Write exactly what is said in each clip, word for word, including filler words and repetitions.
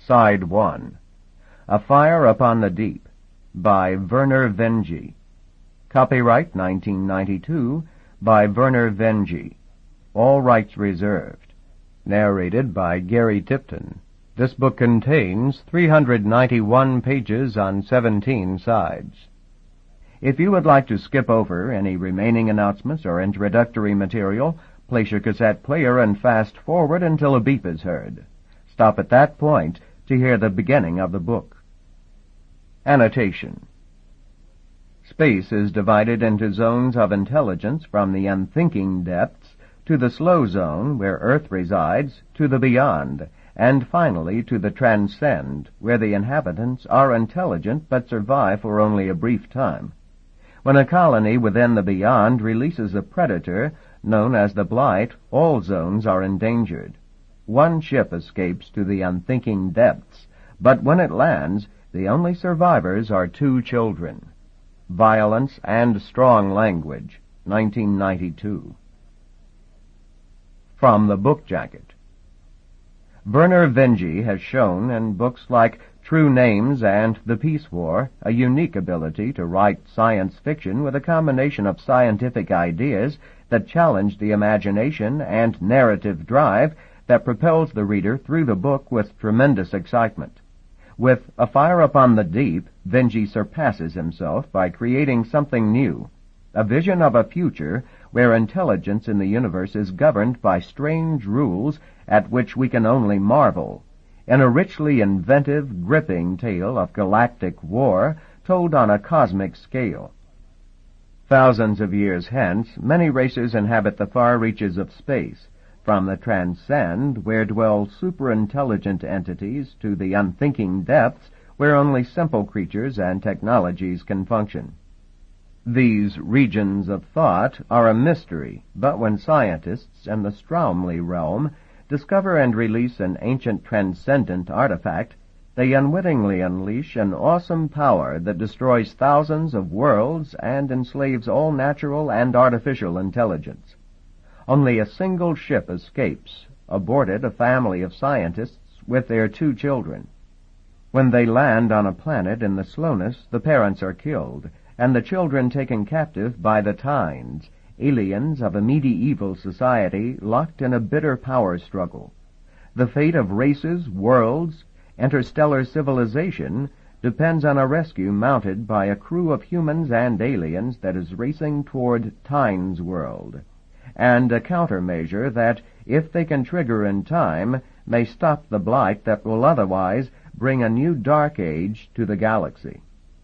Side one. A Fire Upon the Deep, by Vernor Vinge. Copyright nineteen ninety-two, by Vernor Vinge. All rights reserved. Narrated by Gary Tipton. This book contains three hundred ninety-one pages on seventeen sides. If you would like to skip over any remaining announcements or introductory material, place your cassette player and fast forward until a beep is heard. Stop at that point to hear the beginning of the book. Annotation. Space is divided into zones of intelligence from the unthinking depths to the slow zone where Earth resides, to the beyond, and finally to the transcend, where the inhabitants are intelligent but survive for only a brief time. When a colony within the beyond releases a predator, known as the Blight, all zones are endangered. One ship escapes to the unthinking depths, but when it lands, the only survivors are two children. Violence and Strong Language, nineteen ninety-two. From the Book Jacket. Vernor Vinge has shown in books like True Names and The Peace War a unique ability to write science fiction with a combination of scientific ideas that challenge the imagination and narrative drive that propels the reader through the book with tremendous excitement. With A Fire Upon the Deep, Vinge surpasses himself by creating something new, a vision of a future where intelligence in the universe is governed by strange rules at which we can only marvel, in a richly inventive, gripping tale of galactic war told on a cosmic scale. Thousands of years hence, many races inhabit the far reaches of space, from the transcend, where dwell superintelligent entities, to the unthinking depths, where only simple creatures and technologies can function. These regions of thought are a mystery, but when scientists in the Stromley realm discover and release an ancient transcendent artifact, they unwittingly unleash an awesome power that destroys thousands of worlds and enslaves all natural and artificial intelligence. Only a single ship escapes, aboarded a family of scientists with their two children. When they land on a planet in the slowness, the parents are killed, and the children taken captive by the Tynes, aliens of a medieval society locked in a bitter power struggle. The fate of races, worlds, interstellar civilization depends on a rescue mounted by a crew of humans and aliens that is racing toward Tynes world, and a countermeasure that, if they can trigger in time, may stop the blight that will otherwise bring a new dark age to the galaxy.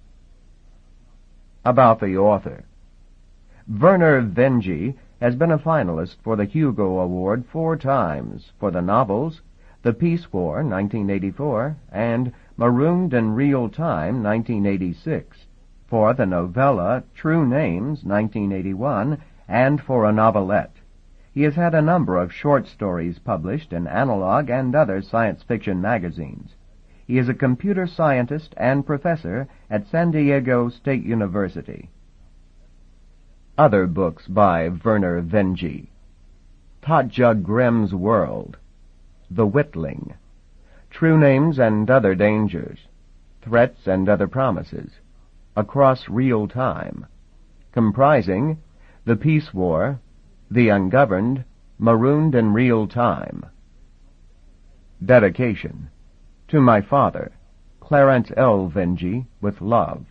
About the author. Vernor Vinge has been a finalist for the Hugo Award four times for the novels The Peace War, nineteen eighty-four, and Marooned in Real Time, nineteen eighty-six, for the novella True Names, nineteen eighty-one, and for a novelette. He has had a number of short stories published in Analog and other science fiction magazines. He is a computer scientist and professor at San Diego State University. Other books by Vernor Vinge. Totja Grimm's World, The Witling, True Names and Other Dangers, Threats and Other Promises, Across Real Time, comprising The Peace War, The Ungoverned, Marooned in Real Time. Dedication. To my father, Clarence L. Vinge, with love.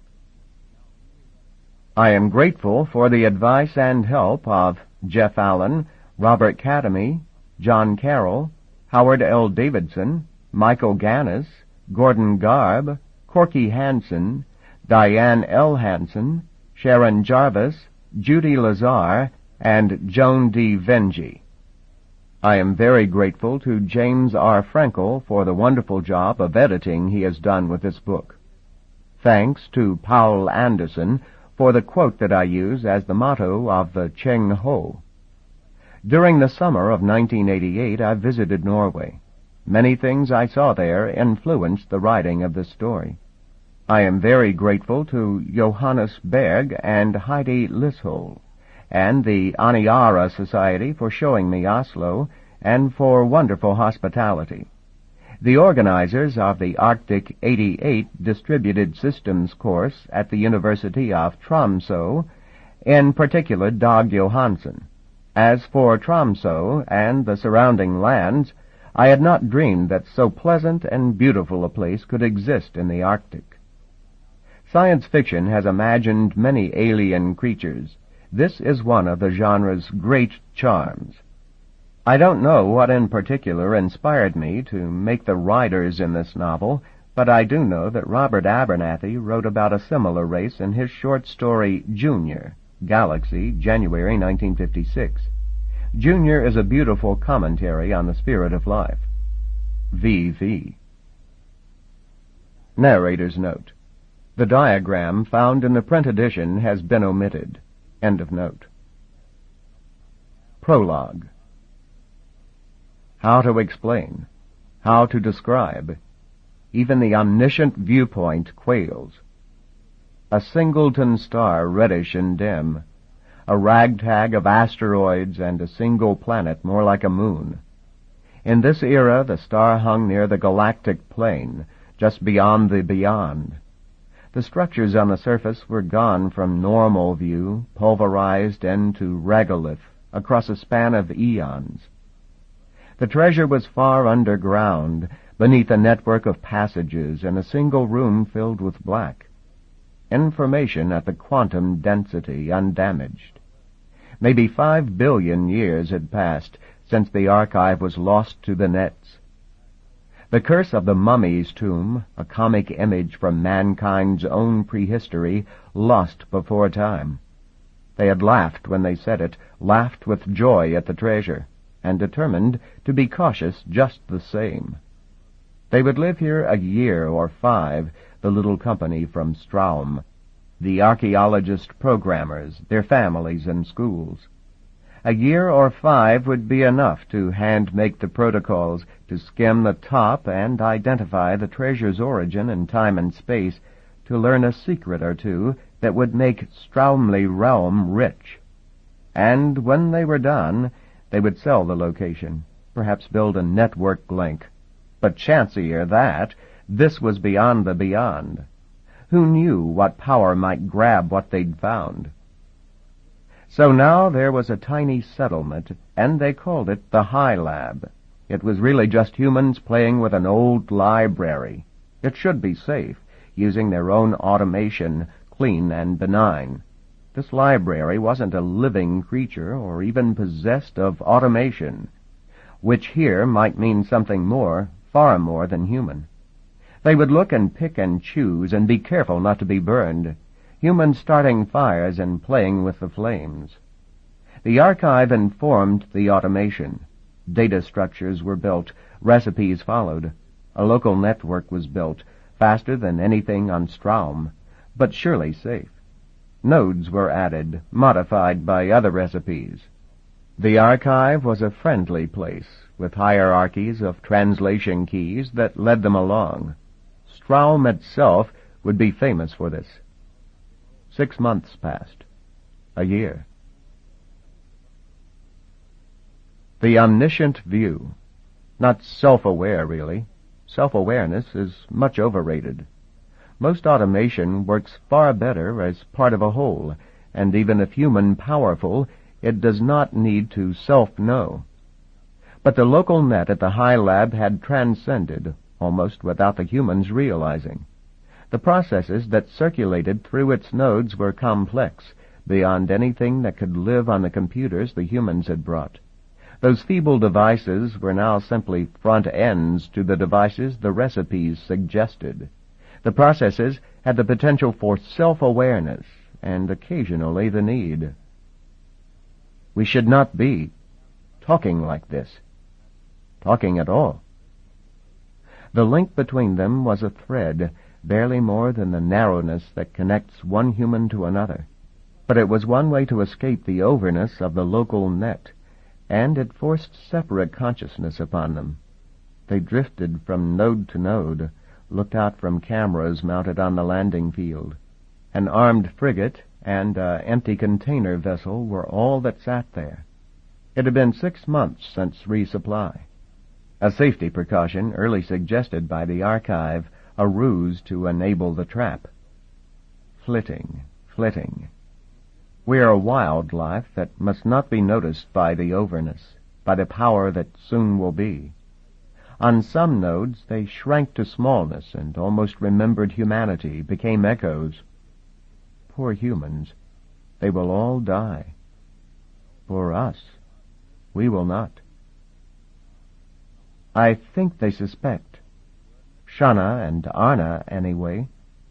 I am grateful for the advice and help of Jeff Allen, Robert Cademy, John Carroll, Howard L. Davidson, Michael Ganis, Gordon Garb, Corky Hansen, Diane L. Hansen, Sharon Jarvis, Judy Lazar, and Joan D. Vinge. I am very grateful to James R. Frankel for the wonderful job of editing he has done with this book. Thanks to Paul Anderson for the quote that I use as the motto of the Cheng Ho. During the summer of nineteen eighty-eight, I visited Norway. Many things I saw there influenced the writing of this story. I am very grateful to Johannes Berg and Heidi Lishol, and the Aniara Society for showing me Oslo, and for wonderful hospitality. The organizers of the Arctic eighty-eight Distributed Systems course at the University of Tromsø, in particular Dag Johansen. As for Tromsø and the surrounding lands, I had not dreamed that so pleasant and beautiful a place could exist in the Arctic. Science fiction has imagined many alien creatures. This is one of the genre's great charms. I don't know what in particular inspired me to make the riders in this novel, but I do know that Robert Abernathy wrote about a similar race in his short story Junior, Galaxy, January nineteen fifty-six. Junior is a beautiful commentary on the spirit of life. V V Narrator's note. The diagram found in the print edition has been omitted. End of note. Prologue. How to explain, how to describe. Even the omniscient viewpoint quails. A singleton star reddish and dim, a ragtag of asteroids and a single planet more like a moon. In this era the star hung near the galactic plane, just beyond the beyond. The structures on the surface were gone from normal view, pulverized into regolith across a span of eons. The treasure was far underground, beneath a network of passages in a single room filled with black. Information at the quantum density undamaged. Maybe five billion years had passed since the archive was lost to the nets. The curse of the mummy's tomb, a comic image from mankind's own prehistory, lost before time. They had laughed when they said it, laughed with joy at the treasure, and determined to be cautious just the same. They would live here a year or five, the little company from Straum, the archaeologist programmers, their families and schools. A year or five would be enough to hand-make the protocols, to skim the top and identify the treasure's origin in time and space, to learn a secret or two that would make Straumli Realm rich. And when they were done, they would sell the location, perhaps build a network link. But chancier that, this was beyond the beyond. Who knew what power might grab what they'd found? So now there was a tiny settlement, and they called it the High Lab. It was really just humans playing with an old library. It should be safe, using their own automation, clean and benign. This library wasn't a living creature or even possessed of automation, which here might mean something more, far more than human. They would look and pick and choose and be careful not to be burned, humans starting fires and playing with the flames. The archive informed the automation. Data structures were built, recipes followed. A local network was built, faster than anything on Straum, but surely safe. Nodes were added, modified by other recipes. The archive was a friendly place, with hierarchies of translation keys that led them along. Straum itself would be famous for this. Six months passed. A year. The omniscient view. Not self-aware, really. Self-awareness is much overrated. Most automation works far better as part of a whole, and even if human powerful, it does not need to self-know. But the local net at the High Lab had transcended, almost without the humans realizing. The processes that circulated through its nodes were complex, beyond anything that could live on the computers the humans had brought. Those feeble devices were now simply front ends to the devices the recipes suggested. The processes had the potential for self-awareness, and occasionally the need. We should not be talking like this, talking at all. The link between them was a thread, barely more than the narrowness that connects one human to another. But it was one way to escape the overness of the local net, and it forced separate consciousness upon them. They drifted from node to node, looked out from cameras mounted on the landing field. An armed frigate and an empty container vessel were all that sat there. It had been six months since resupply. A safety precaution early suggested by the archive, a ruse to enable the trap. Flitting, flitting. We are a wildlife that must not be noticed by the overness, by the power that soon will be. On some nodes they shrank to smallness and almost remembered humanity, became echoes. Poor humans, they will all die. For us, we will not. I think they suspect. Shana and Arna, anyway.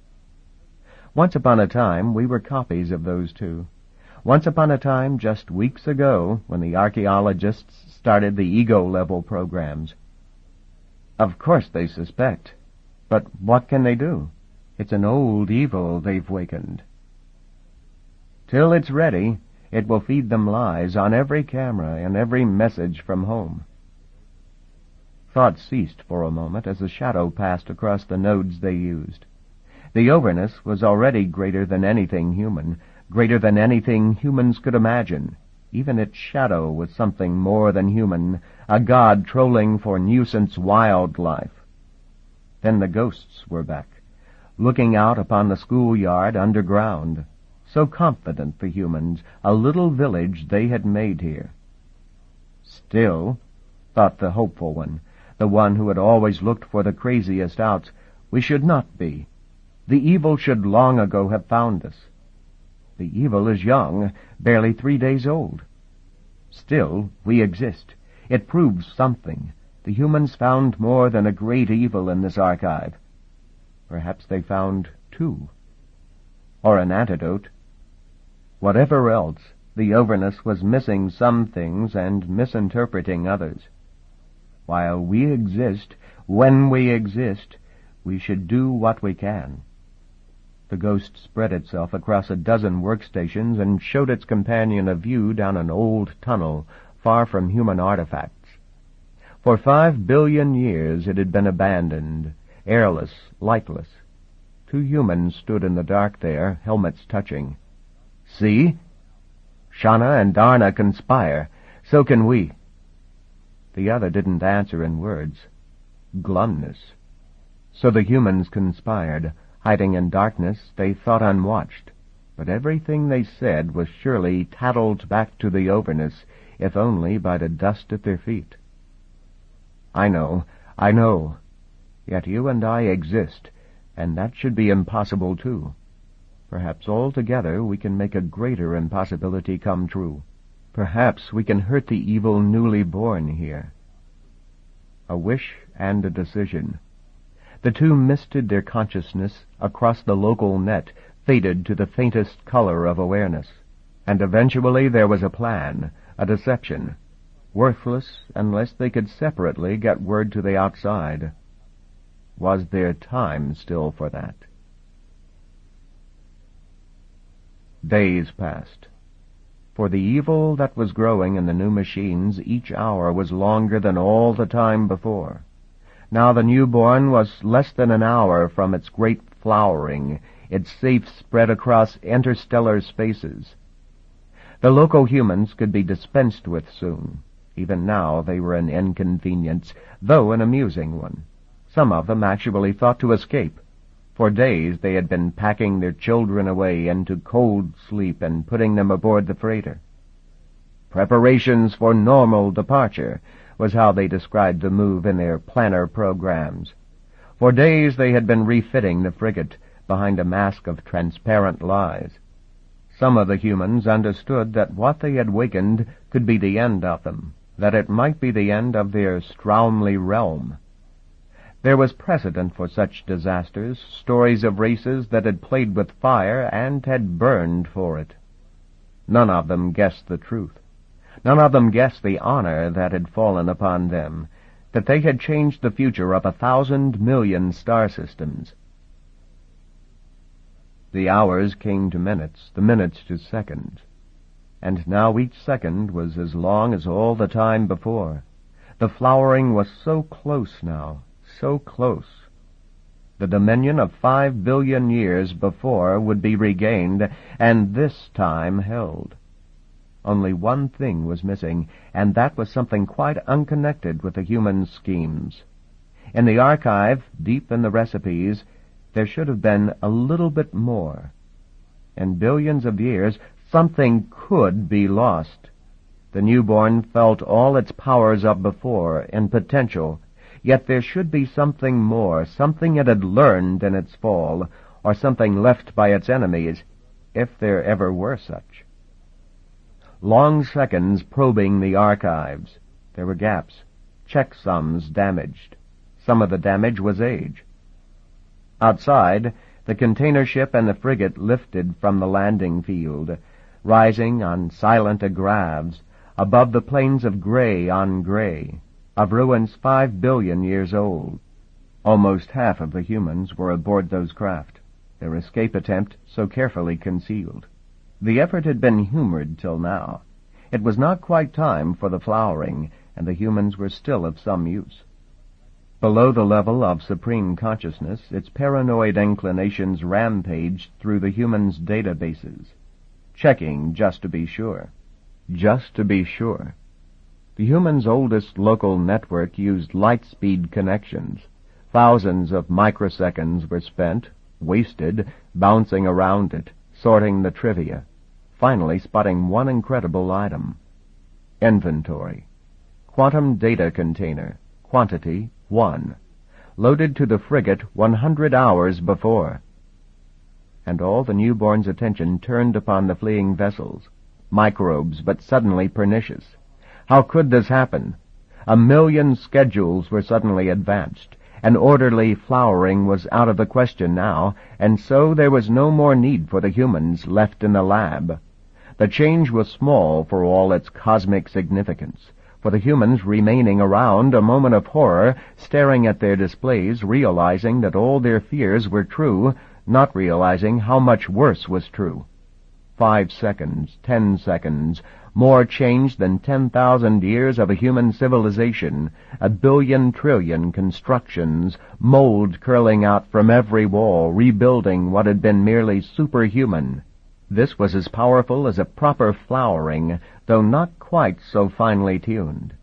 Once upon a time, we were copies of those two. Once upon a time, just weeks ago, when the archaeologists started the ego-level programs. Of course they suspect. But what can they do? It's an old evil they've wakened. Till it's ready, it will feed them lies on every camera and every message from home. Thought ceased for a moment as a shadow passed across the nodes they used. The overness was already greater than anything human, greater than anything humans could imagine. Even its shadow was something more than human, a god trolling for nuisance wildlife. Then the ghosts were back, looking out upon the schoolyard underground, so confident the humans, a little village they had made here. Still, thought the hopeful one, the one who had always looked for the craziest outs, we should not be. The evil should long ago have found us. The evil is young, barely three days old. Still, we exist. It proves something. The humans found more than a great evil in this archive. Perhaps they found two. Or an antidote. Whatever else, the overness was missing some things and misinterpreting others. While we exist, when we exist, we should do what we can. The ghost spread itself across a dozen workstations and showed its companion a view down an old tunnel, far from human artifacts. For five billion years it had been abandoned, airless, lightless. Two humans stood in the dark there, helmets touching. See? Shana and Arna conspire. So can we. The other didn't answer in words. Glumness. So the humans conspired. Hiding in darkness, they thought unwatched. But everything they said was surely tattled back to the overness, if only by the dust at their feet. I know, I know. Yet you and I exist, and that should be impossible too. Perhaps altogether we can make a greater impossibility come true. Perhaps we can hurt the evil newly born here. A wish and a decision. The two misted their consciousness across the local net, faded to the faintest color of awareness. And eventually there was a plan, a deception, worthless unless they could separately get word to the outside. Was there time still for that? Days passed. For the evil that was growing in the new machines, each hour was longer than all the time before. Now the newborn was less than an hour from its great flowering, its safe spread across interstellar spaces. The local humans could be dispensed with soon. Even now they were an inconvenience, though an amusing one. Some of them actually thought to escape. For days they had been packing their children away into cold sleep and putting them aboard the freighter. Preparations for normal departure was how they described the move in their planner programs. For days they had been refitting the frigate behind a mask of transparent lies. Some of the humans understood that what they had wakened could be the end of them, that it might be the end of their Straumley realm. There was precedent for such disasters, stories of races that had played with fire and had burned for it. None of them guessed the truth. None of them guessed the honor that had fallen upon them, that they had changed the future of a thousand million star systems. The hours came to minutes, the minutes to seconds, and now each second was as long as all the time before. The flowering was so close now, so close. The dominion of five billion years before would be regained, and this time held. Only one thing was missing, and that was something quite unconnected with the human schemes. In the archive, deep in the recipes, there should have been a little bit more. In billions of years, something could be lost. The newborn felt all its powers up before, in potential, yet there should be something more, something it had learned in its fall, or something left by its enemies, if there ever were such. Long seconds probing the archives. There were gaps, checksums damaged. Some of the damage was age. Outside, the container ship and the frigate lifted from the landing field, rising on silent agraves, above the plains of gray on gray, of ruins five billion years old. Almost half of the humans were aboard those craft, their escape attempt so carefully concealed. The effort had been humored till now. It was not quite time for the flowering, and the humans were still of some use. Below the level of supreme consciousness, its paranoid inclinations rampaged through the humans' databases, checking just to be sure. Just to be sure. The humans' oldest local network used light-speed connections. Thousands of microseconds were spent, wasted, bouncing around it, sorting the trivia, finally spotting one incredible item. Inventory. Quantum data container. Quantity, one. Loaded to the frigate one hundred hours before. And all the newborn's attention turned upon the fleeing vessels. Microbes, but suddenly pernicious. How could this happen? A million schedules were suddenly advanced. An orderly flowering was out of the question now, and so there was no more need for the humans left in the lab. The change was small for all its cosmic significance, for the humans remaining around, a moment of horror, staring at their displays, realizing that all their fears were true, not realizing how much worse was true. Five seconds, ten seconds, more change than ten thousand years of a human civilization, a billion trillion constructions, mold curling out from every wall, rebuilding what had been merely superhuman. This was as powerful as a proper flowering, though not quite so finely tuned.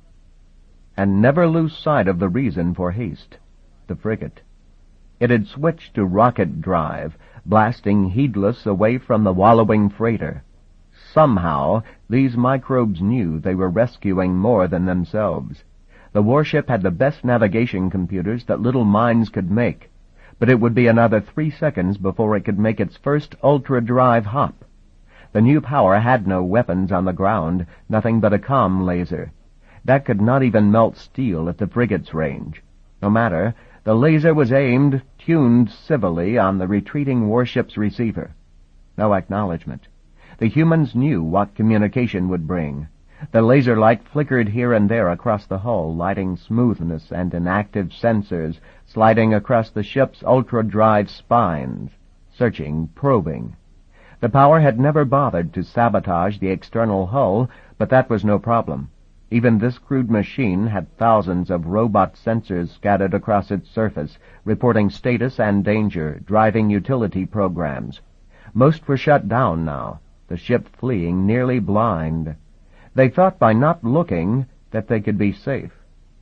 And never lose sight of the reason for haste, the frigate. It had switched to rocket drive, blasting heedless away from the wallowing freighter. Somehow, these microbes knew they were rescuing more than themselves. The warship had the best navigation computers that little minds could make, but it would be another three seconds before it could make its first ultra-drive hop. The new power had no weapons on the ground, nothing but a comm laser. That could not even melt steel at the frigate's range. No matter, the laser was aimed, tuned civilly on the retreating warship's receiver. No acknowledgement. The humans knew what communication would bring. The laser light flickered here and there across the hull, lighting smoothness and inactive sensors, sliding across the ship's ultra-drive spines, searching, probing. The power had never bothered to sabotage the external hull, but that was no problem. Even this crude machine had thousands of robot sensors scattered across its surface, reporting status and danger, driving utility programs. Most were shut down now, the ship fleeing nearly blind. They thought by not looking that they could be safe.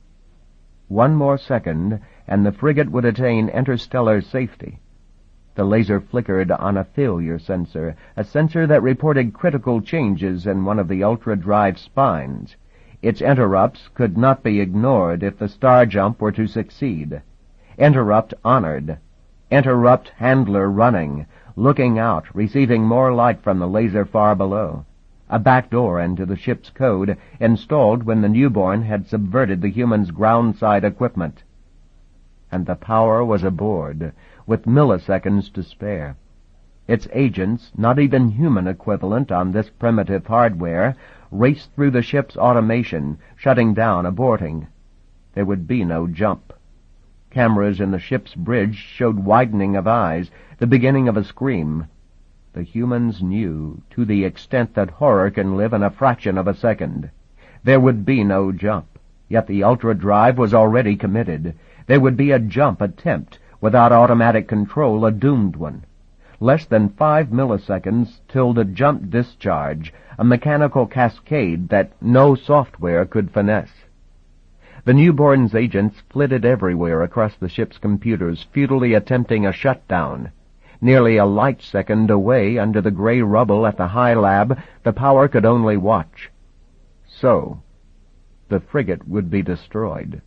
One more second, and the frigate would attain interstellar safety. The laser flickered on a failure sensor, a sensor that reported critical changes in one of the ultra-drive spines. Its interrupts could not be ignored if the star jump were to succeed. Interrupt honored. Interrupt handler running, looking out, receiving more light from the laser far below. A back door into the ship's code, installed when the newborn had subverted the humans' groundside equipment. And the power was aboard, with milliseconds to spare. Its agents, not even human equivalent on this primitive hardware, raced through the ship's automation, shutting down, aborting. There would be no jump. Cameras in the ship's bridge showed widening of eyes, the beginning of a scream. The humans knew, to the extent that horror can live in a fraction of a second. There would be no jump, yet the ultra-drive was already committed. There would be a jump attempt, without automatic control, a doomed one. Less than five milliseconds till the jump discharge, a mechanical cascade that no software could finesse. The newborn's agents flitted everywhere across the ship's computers, futilely attempting a shutdown. Nearly a light second away under the gray rubble at the high lab, the power could only watch. So, the frigate would be destroyed.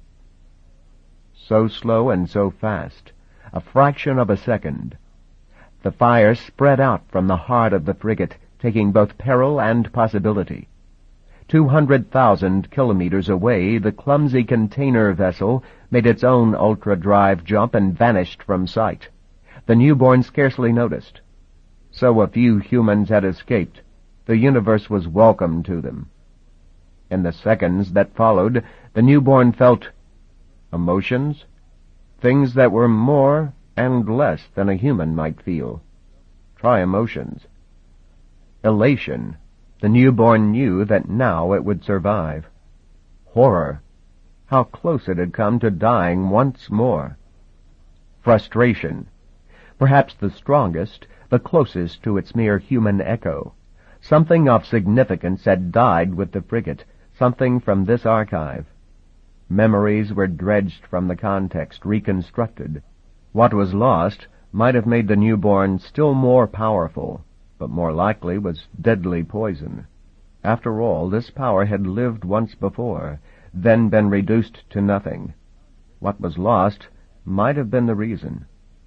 So slow and so fast, a fraction of a second. The fire spread out from the heart of the frigate, taking both peril and possibility. Two hundred thousand kilometers away, the clumsy container vessel made its own ultra-drive jump and vanished from sight. The newborn scarcely noticed. So a few humans had escaped. The universe was welcome to them. In the seconds that followed, the newborn felt emotions, things that were more and less than a human might feel. Try emotions. Elation. The newborn knew that now it would survive. Horror. How close it had come to dying once more. Frustration. Perhaps the strongest, the closest to its mere human echo. Something of significance had died with the frigate, something from this archive. Memories were dredged from the context, reconstructed. What was lost might have made the newborn still more powerful, but more likely was deadly poison. After all, this power had lived once before, then been reduced to nothing. What was lost might have been the reason.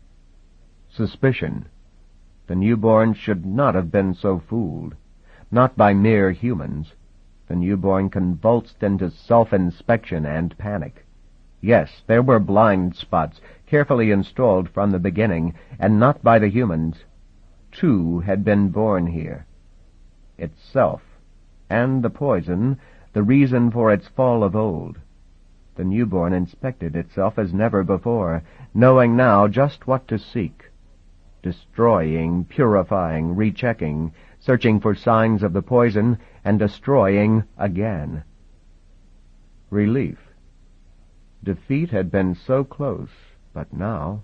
Suspicion. The newborn should not have been so fooled. Not by mere humans. The newborn convulsed into self-inspection and panic. Yes, there were blind spots, carefully installed from the beginning, and not by the humans. Two had been born here. Itself, and the poison, the reason for its fall of old. The newborn inspected itself as never before, knowing now just what to seek. Destroying, purifying, rechecking, searching for signs of the poison, and destroying again. Relief. Defeat had been so close, but now...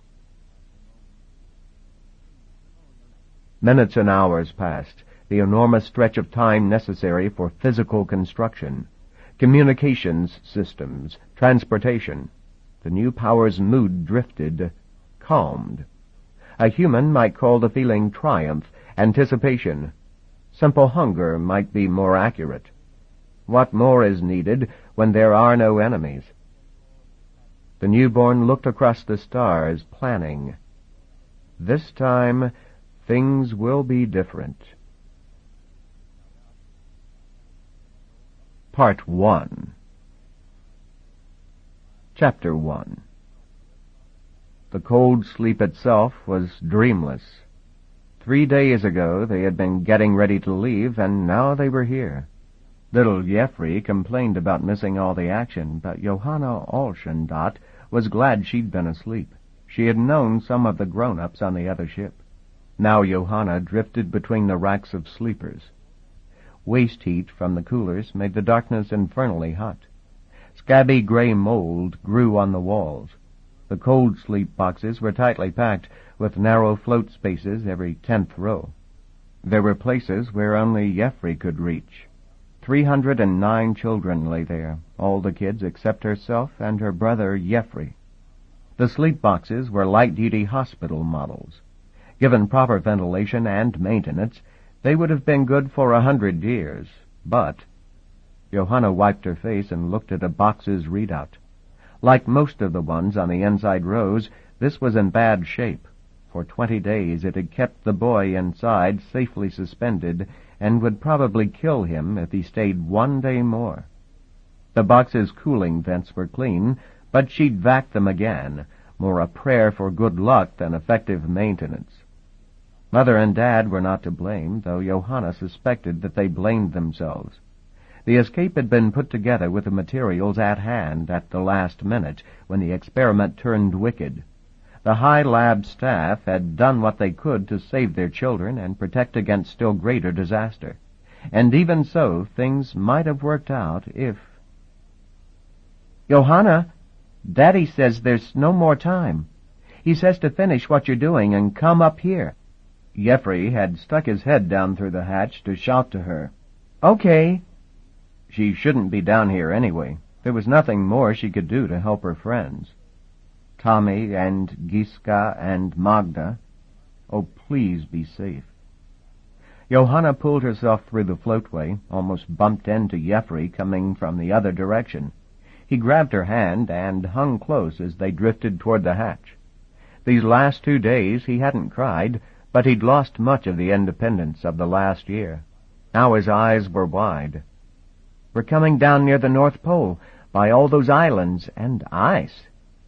Minutes and hours passed, the enormous stretch of time necessary for physical construction, communications systems, transportation. The new power's mood drifted, calmed. A human might call the feeling triumph, anticipation. Simple hunger might be more accurate. What more is needed when there are no enemies? The newborn looked across the stars, planning. This time, things will be different. Part one. Chapter one. The cold sleep itself was dreamless. Three days ago they had been getting ready to leave, and now they were here. Little Jeffrey complained about missing all the action, but Johanna Alschendat was glad she'd been asleep. She had known some of the grown-ups on the other ship. Now Johanna drifted between the racks of sleepers. Waste heat from the coolers made the darkness infernally hot. Scabby gray mold grew on the walls. The cold sleep boxes were tightly packed, with narrow float spaces every tenth row. There were places where only Jeffrey could reach. Three hundred and nine children lay there, all the kids except herself and her brother Jeffrey. The sleep boxes were light-duty hospital models. Given proper ventilation and maintenance, they would have been good for a hundred years, but... Johanna wiped her face and looked at a box's readout. Like most of the ones on the inside rows, this was in bad shape. For twenty days it had kept the boy inside, safely suspended, and would probably kill him if he stayed one day more. The box's cooling vents were clean, but she'd vac them again, more a prayer for good luck than effective maintenance. Mother and Dad were not to blame, though Johanna suspected that they blamed themselves. The escape had been put together with the materials at hand at the last minute, when the experiment turned wicked. The high lab staff had done what they could to save their children and protect against still greater disaster. And even so, things might have worked out if... Johanna, Daddy says there's no more time. He says to finish what you're doing and come up here. Jeffrey had stuck his head down through the hatch to shout to her. "Okay." She shouldn't be down here anyway. There was nothing more she could do to help her friends. Tommy and Giska and Magda. Oh, please be safe. Johanna pulled herself through the floatway, almost bumped into Jeffrey coming from the other direction. He grabbed her hand and hung close as they drifted toward the hatch. These last two days he hadn't cried, but he'd lost much of the independence of the last year. Now his eyes were wide. "We're coming down near the North Pole, by all those islands, and ice."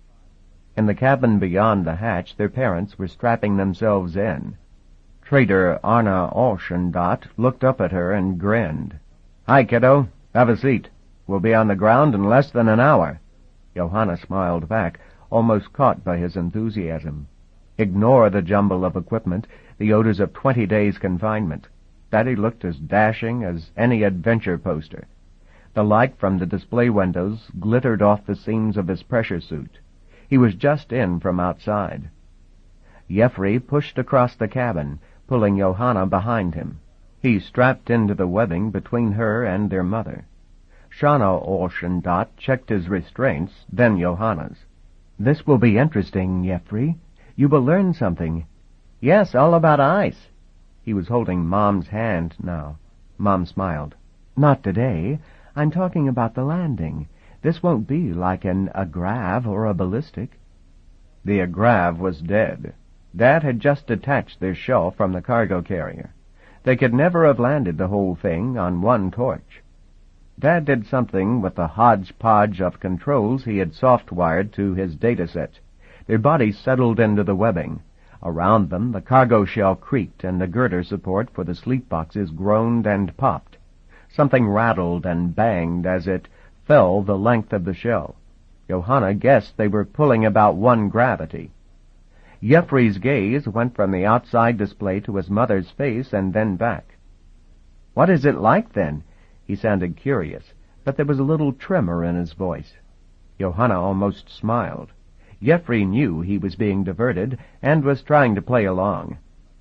In the cabin beyond the hatch, their parents were strapping themselves in. Trader Arna Alshendot looked up at her and grinned. "Hi, kiddo. Have a seat. We'll be on the ground in less than an hour." Johanna smiled back, almost caught by his enthusiasm. Ignore the jumble of equipment, the odors of twenty days' confinement. Daddy looked as dashing as any adventure poster. The light from the display windows glittered off the seams of his pressure suit. He was just in from outside. Jeffrey pushed across the cabin, pulling Johanna behind him. He strapped into the webbing between her and their mother. Shauna Alshendot checked his restraints, then Johanna's. "This will be interesting, Jeffrey. You will learn something." "Yes, all about ice." He was holding Mom's hand now. Mom smiled. "Not today. I'm talking about the landing. This won't be like an Agrav or a ballistic." The Agrav was dead. Dad had just detached their shell from the cargo carrier. They could never have landed the whole thing on one torch. Dad did something with the hodgepodge of controls he had soft-wired to his dataset. Their bodies settled into the webbing. Around them, the cargo shell creaked, and the girder support for the sleep boxes groaned and popped. Something rattled and banged as it fell the length of the shell. Johanna guessed they were pulling about one gravity. Jeffrey's gaze went from the outside display to his mother's face and then back. "What is it like, then?" He sounded curious, but there was a little tremor in his voice. Johanna almost smiled. Jeffrey knew he was being diverted and was trying to play along.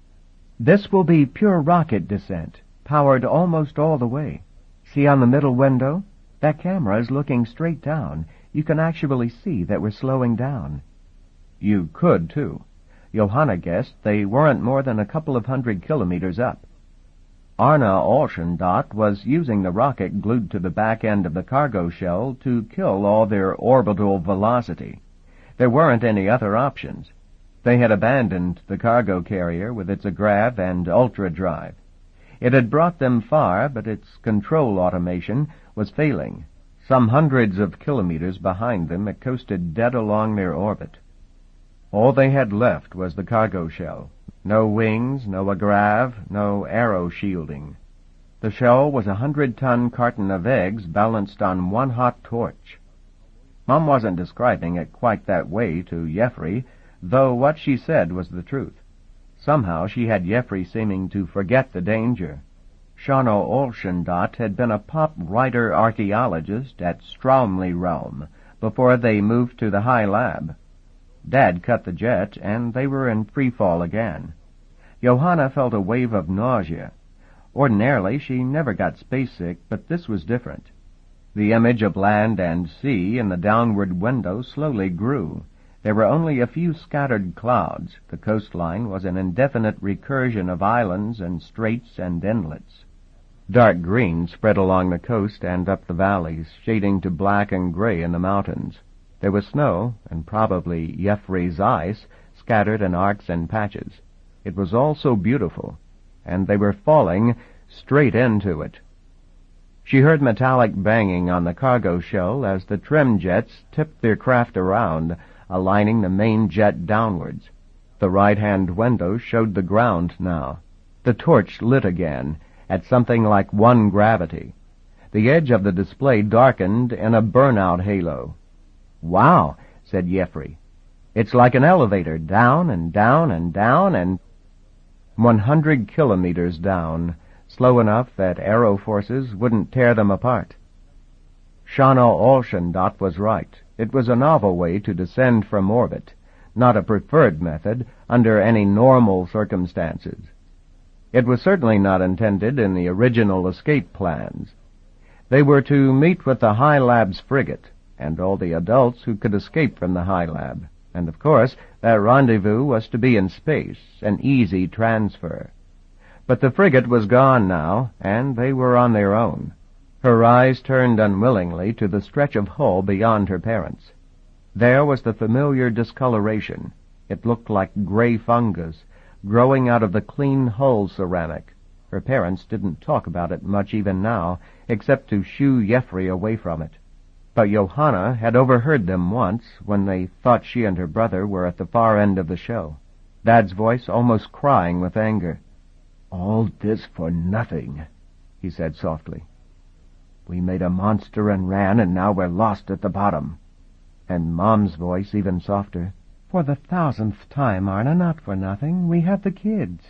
"This will be pure rocket descent, powered almost all the way. See on the middle window? That camera is looking straight down. You can actually see that we're slowing down." You could, too. Johanna guessed they weren't more than a couple of hundred kilometers up. Arna Alshendot was using the rocket glued to the back end of the cargo shell to kill all their orbital velocity. There weren't any other options. They had abandoned the cargo carrier with its agrav and ultra-drive. It had brought them far, but its control automation was failing. Some hundreds of kilometers behind them, it coasted dead along their orbit. All they had left was the cargo shell. No wings, no agrav, no aero shielding. The shell was a hundred-ton carton of eggs balanced on one hot torch. Mom wasn't describing it quite that way to Jeffrey, though what she said was the truth. Somehow she had Jeffrey seeming to forget the danger. Shauna Alshendot had been a pop writer archaeologist at Straumley Realm before they moved to the high lab. Dad cut the jet, and they were in free fall again. Johanna felt a wave of nausea. Ordinarily, she never got space-sick, but this was different. The image of land and sea in the downward window slowly grew. There were only a few scattered clouds. The coastline was an indefinite recursion of islands and straits and inlets. Dark green spread along the coast and up the valleys, shading to black and gray in the mountains. There was snow, and probably Jeffrey's ice, scattered in arcs and patches. It was all so beautiful, and they were falling straight into it. She heard metallic banging on the cargo shell as the trim jets tipped their craft around, aligning the main jet downwards. The right-hand window showed the ground now. The torch lit again, at something like one gravity. The edge of the display darkened in a burnout halo. "Wow," said Jeffrey. "It's like an elevator, down and down and down and—" One hundred kilometers down, slow enough that aero forces wouldn't tear them apart. Shauna Alshendot was right. It was a novel way to descend from orbit. not a preferred method under any normal circumstances. It was certainly not intended in the original escape plans. They were to meet with the High Lab's frigate and all the adults who could escape from the High Lab, and of course that rendezvous was to be in space, an easy transfer. But the frigate was gone now, and they were on their own. Her eyes turned unwillingly to the stretch of hull beyond her parents. There was the familiar discoloration. It looked like gray fungus, growing out of the clean hull ceramic. Her parents didn't talk about it much even now, except to shoo Jeffrey away from it. But Johanna had overheard them once when they thought she and her brother were at the far end of the show. Dad's voice almost crying with anger. "All this for nothing," he said softly. "We made a monster and ran, and now we're lost at the bottom." And Mom's voice even softer. "For the thousandth time, Arna, not for nothing. We have the kids."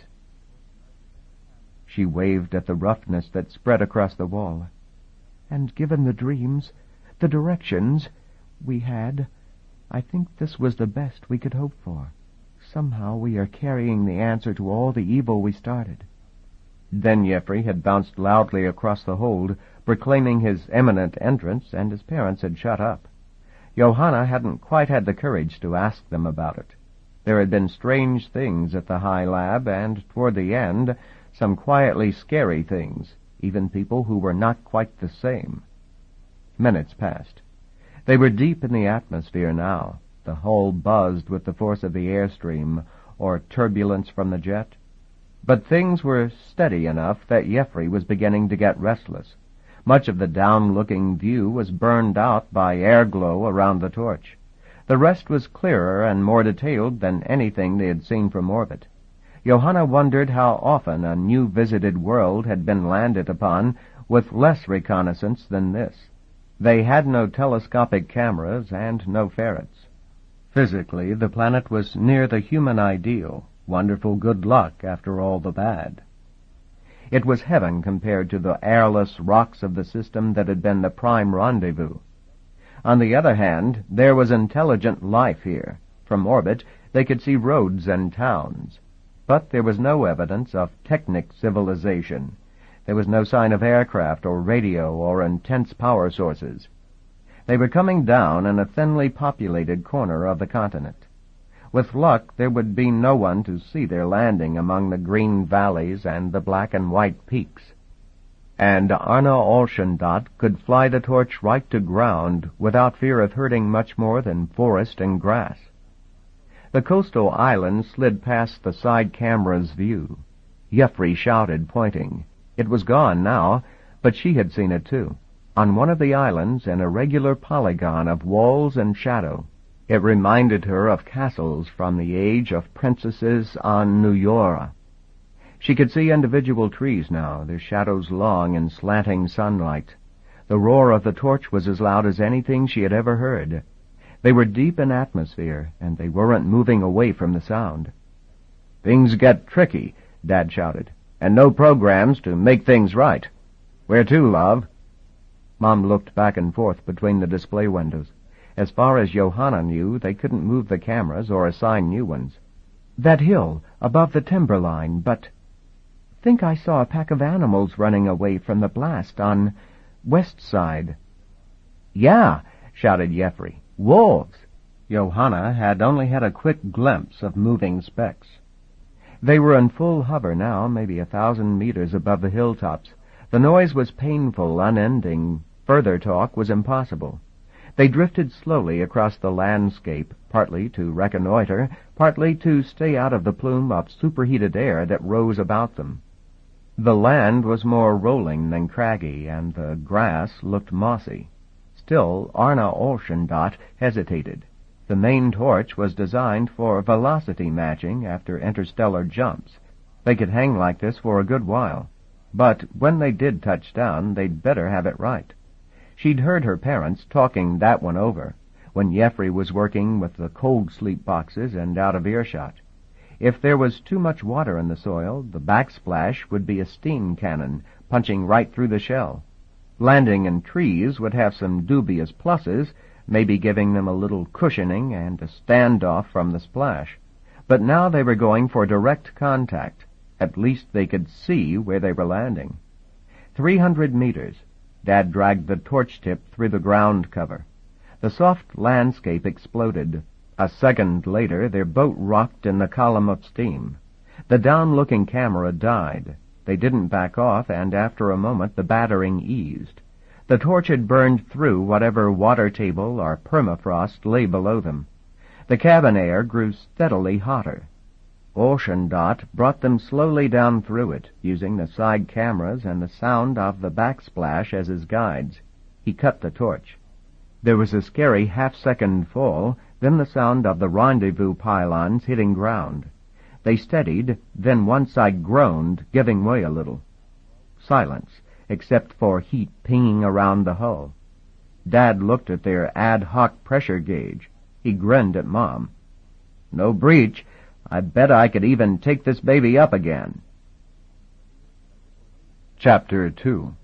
She waved at the roughness that spread across the wall. "And given the dreams, the directions we had, I think this was the best we could hope for. Somehow we are carrying the answer to all the evil we started." Then Jeffrey had bounced loudly across the hold, proclaiming his imminent entrance, and his parents had shut up. Johanna hadn't quite had the courage to ask them about it. There had been strange things at the High Lab, and toward the end, some quietly scary things, even people who were not quite the same. Minutes passed. They were deep in the atmosphere now. The hull buzzed with the force of the airstream, or turbulence from the jet. But things were steady enough that Jeffrey was beginning to get restless. Much of the down-looking view was burned out by air-glow around the torch. The rest was clearer and more detailed than anything they had seen from orbit. Johanna wondered how often a new visited world had been landed upon with less reconnaissance than this. They had no telescopic cameras and no ferrets. Physically, the planet was near the human ideal. Wonderful good luck after all the bad. It was heaven compared to the airless rocks of the system that had been the prime rendezvous. On the other hand, there was intelligent life here. From orbit, they could see roads and towns. But there was no evidence of technic civilization. There was no sign of aircraft or radio or intense power sources. They were coming down in a thinly populated corner of the continent. With luck, there would be no one to see their landing among the green valleys and the black and white peaks. And Arna Olschendat could fly the torch right to ground without fear of hurting much more than forest and grass. The coastal island slid past the side camera's view. Jeffrey shouted, pointing. It was gone now, but she had seen it too. On one of the islands, an irregular polygon of walls and shadow. It reminded her of castles from the age of princesses on New York. She could see individual trees now, their shadows long in slanting sunlight. The roar of the torch was as loud as anything she had ever heard. They were deep in atmosphere, and they weren't moving away from the sound. "Things get tricky," Dad shouted, "and no programs to make things right. Where to, love?" Mom looked back and forth between the display windows. As far as Johanna knew, they couldn't move the cameras or assign new ones. "That hill, above the timberline, but think I saw a pack of animals running away from the blast on west side." "Yeah," shouted Jeffrey. "Wolves." Johanna had only had a quick glimpse of moving specks. They were in full hover now, maybe a thousand meters above the hilltops. The noise was painful, unending. Further talk was impossible. They drifted slowly across the landscape, partly to reconnoiter, partly to stay out of the plume of superheated air that rose about them. The land was more rolling than craggy, and the grass looked mossy. Still, Arna Olschendat hesitated. The main torch was designed for velocity matching after interstellar jumps. They could hang like this for a good while. But when they did touch down, they'd better have it right. She'd heard her parents talking that one over, when Jeffrey was working with the cold sleep boxes and out of earshot. If there was too much water in the soil, the backsplash would be a steam cannon, punching right through the shell. Landing in trees would have some dubious pluses, maybe giving them a little cushioning and a standoff from the splash. But now they were going for direct contact. At least they could see where they were landing. Three hundred meters. Dad dragged the torch tip through the ground cover. The soft landscape exploded. A second later, their boat rocked in the column of steam. The down-looking camera died. They didn't back off, and after a moment the battering eased. The torch had burned through whatever water table or permafrost lay below them. The cabin air grew steadily hotter. Ocean Dot brought them slowly down through it, using the side cameras and the sound of the backsplash as his guides. He cut the torch. There was a scary half-second fall, then the sound of the rendezvous pylons hitting ground. They steadied, then one side groaned, giving way a little. Silence, except for heat pinging around the hull. Dad looked at their ad hoc pressure gauge. He grinned at Mom. "No breach. I bet I could even take this baby up again." Chapter two.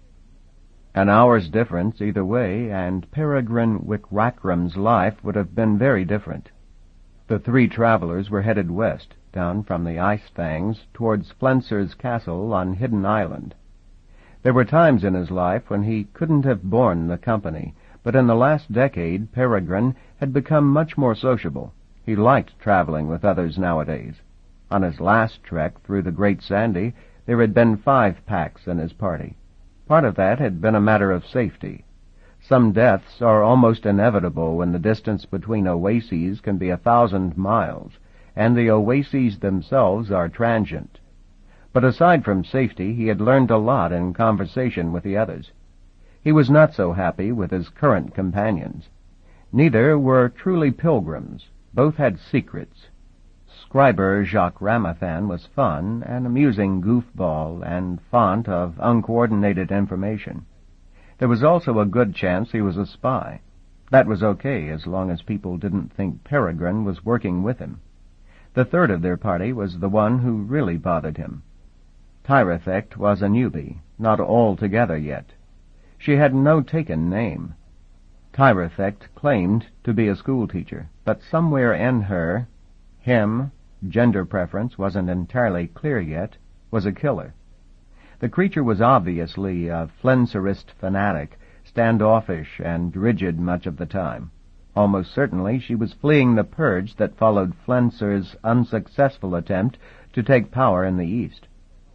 An hour's difference either way, and Peregrine Wick-Rackram's life would have been very different. The three travelers were headed west, down from the Ice Fangs, towards Flenser's castle on Hidden Island. There were times in his life when he couldn't have borne the company, but in the last decade Peregrine had become much more sociable. He liked traveling with others nowadays. On his last trek through the Great Sandy, there had been five packs in his party. Part of that had been a matter of safety. Some deaths are almost inevitable when the distance between oases can be a thousand miles, and the oases themselves are transient. But aside from safety, he had learned a lot in conversation with the others. He was not so happy with his current companions. Neither were truly pilgrims. Both had secrets. Scriber Jacques Ramathan was fun, an amusing goofball, and font of uncoordinated information. There was also a good chance he was a spy. That was okay, as long as people didn't think Peregrine was working with him. The third of their party was the one who really bothered him. Tirethect was a newbie, not altogether yet. She had no taken name. Tirethect claimed to be a schoolteacher, but somewhere in her, him, gender preference wasn't entirely clear yet, was a killer. The creature was obviously a Flenserist fanatic, standoffish and rigid much of the time. Almost certainly she was fleeing the purge that followed Flenser's unsuccessful attempt to take power in the East.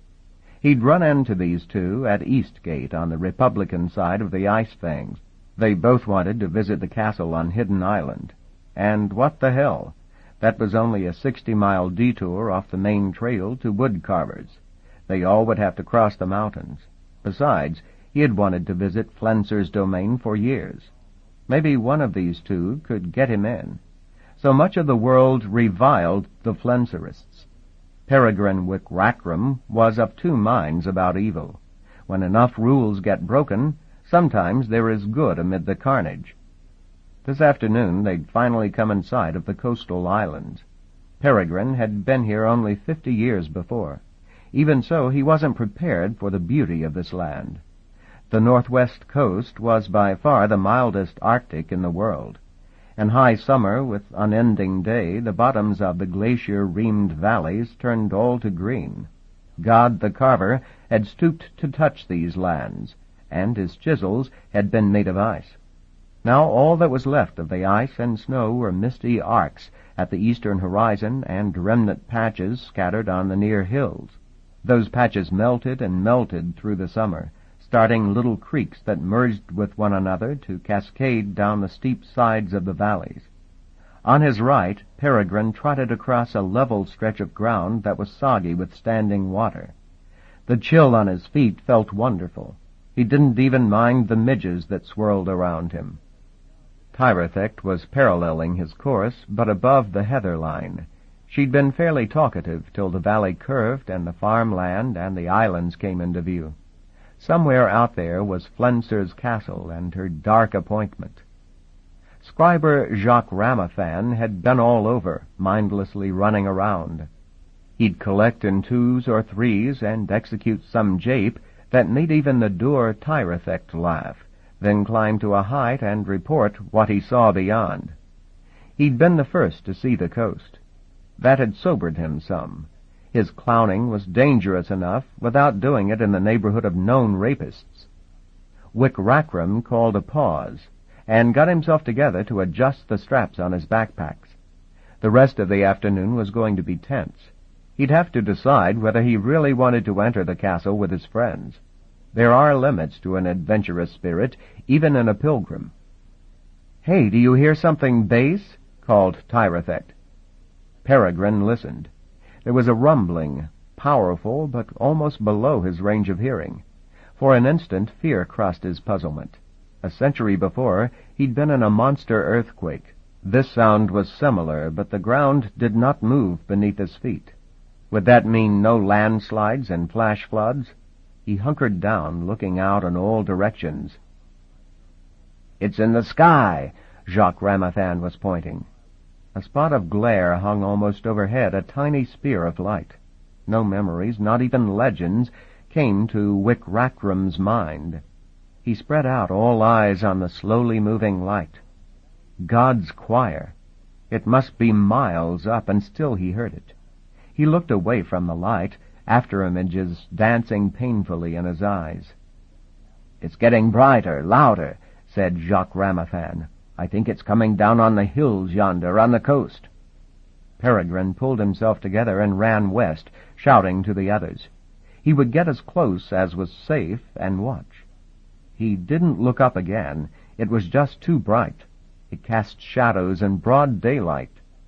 He'd run into these two at Eastgate on the Republican side of the Ice Fangs. They both wanted to visit the castle on Hidden Island. And what the hell? That was only a sixty-mile detour off the main trail to Woodcarvers. They all would have to cross the mountains. Besides, he had wanted to visit Flenser's domain for years. Maybe one of these two could get him in. So much of the world reviled the Flenserists. Peregrine Wick-Rackram was of two minds about evil. When enough rules get broken, sometimes there is good amid the carnage. This afternoon they'd finally come in sight of the coastal islands. Peregrine had been here only fifty years before. Even so, he wasn't prepared for the beauty of this land. The northwest coast was by far the mildest Arctic in the world. In high summer, with unending day, the bottoms of the glacier-reamed valleys turned all to green. God the Carver had stooped to touch these lands, and his chisels had been made of ice. Now all that was left of the ice and snow were misty arcs at the eastern horizon and remnant patches scattered on the near hills. Those patches melted and melted through the summer, starting little creeks that merged with one another to cascade down the steep sides of the valleys. On his right, Peregrine trotted across a level stretch of ground that was soggy with standing water. The chill on his feet felt wonderful. He didn't even mind the midges that swirled around him. Tirethect was paralleling his course, but above the heather line. She'd been fairly talkative till the valley curved and the farmland and the islands came into view. Somewhere out there was Flenser's castle and her dark appointment. Scriber Jacques Ramathan had been all over, mindlessly running around. He'd collect in twos or threes and execute some jape that made even the dour Tirethect laugh, then climb to a height and report what he saw beyond. He'd been the first to see the coast. That had sobered him some. His clowning was dangerous enough without doing it in the neighborhood of known rapists. Wick Rackham called a pause and got himself together to adjust the straps on his backpacks. The rest of the afternoon was going to be tense. He'd have to decide whether he really wanted to enter the castle with his friends. There are limits to an adventurous spirit, even in a pilgrim. "Hey, do you hear something bass?" called Tirethect. Peregrine listened. There was a rumbling, powerful but almost below his range of hearing. For an instant fear crossed his puzzlement. A century before, he'd been in a monster earthquake. This sound was similar, but the ground did not move beneath his feet. Would that mean no landslides and flash floods? He hunkered down, looking out in all directions. "It's in the sky," Jacques Ramathan was pointing. A spot of glare hung almost overhead, a tiny spear of light. No memories, not even legends, came to Wick Rackram's mind. He spread out, all eyes on the slowly moving light. God's choir. It must be miles up, and still he heard it. He looked away from the light, after-images dancing painfully in his eyes. "It's getting brighter, louder," said Jacques Ramathan. "I think it's coming down on the hills yonder, on the coast." Peregrine pulled himself together and ran west, shouting to the others. He would get as close as was safe and watch. He didn't look up again. It was just too bright. It cast shadows in broad daylight.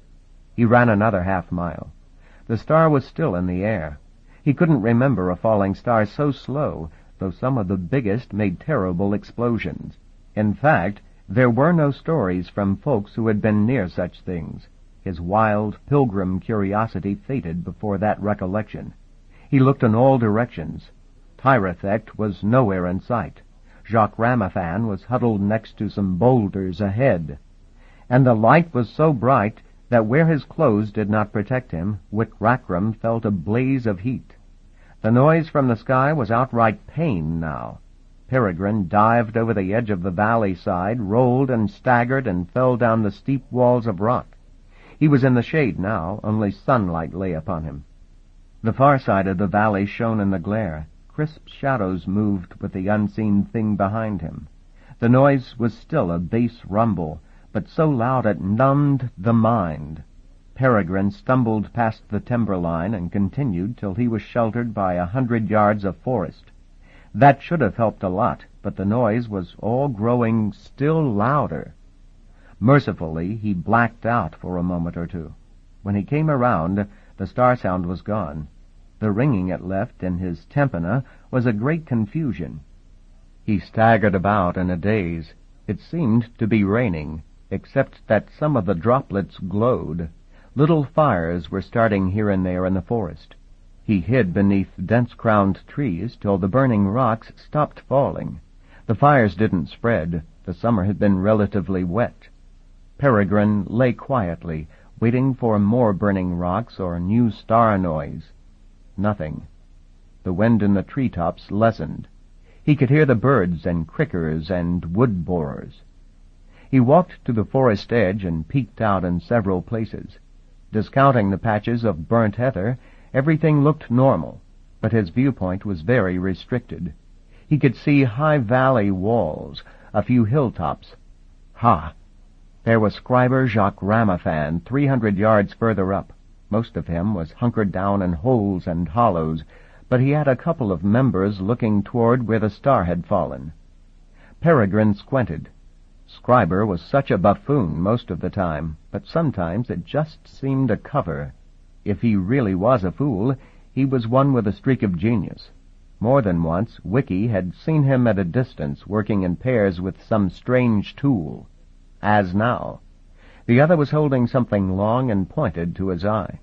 He ran another half mile. The star was still in the air. He couldn't remember a falling star so slow, though some of the biggest made terrible explosions. In fact, there were no stories from folks who had been near such things. His wild, pilgrim curiosity faded before that recollection. He looked in all directions. Tirethect was nowhere in sight. Jacques Ramathan was huddled next to some boulders ahead. And the light was so bright that where his clothes did not protect him, Wick Rackram felt a blaze of heat. The noise from the sky was outright pain now. Peregrine dived over the edge of the valley side, rolled and staggered, and fell down the steep walls of rock. He was in the shade now, only sunlight lay upon him. The far side of the valley shone in the glare. Crisp shadows moved with the unseen thing behind him. The noise was still a bass rumble, but so loud it numbed the mind. Peregrine stumbled past the timber line and continued till he was sheltered by a hundred yards of forest. That should have helped a lot, but the noise was all growing still louder. Mercifully, he blacked out for a moment or two. When he came around, the star sound was gone. The ringing it left in his tympana was a great confusion. He staggered about in a daze. It seemed to be raining, except that some of the droplets glowed. Little fires were starting here and there in the forest. He hid beneath dense-crowned trees till the burning rocks stopped falling. The fires didn't spread. The summer had been relatively wet. Peregrine lay quietly, waiting for more burning rocks or new star noise. Nothing. The wind in the treetops lessened. He could hear the birds and crickers and wood-borers. He walked to the forest edge and peeked out in several places. Discounting the patches of burnt heather, everything looked normal, but his viewpoint was very restricted. He could see high valley walls, a few hilltops. Ha! There was Scriber Jacques Ramathan, three hundred yards further up. Most of him was hunkered down in holes and hollows, but he had a couple of members looking toward where the star had fallen. Peregrine squinted. Scriber was such a buffoon most of the time, but sometimes it just seemed a cover. If he really was a fool, he was one with a streak of genius. More than once, Wicky had seen him at a distance, working in pairs with some strange tool. As now. The other was holding something long and pointed to his eye.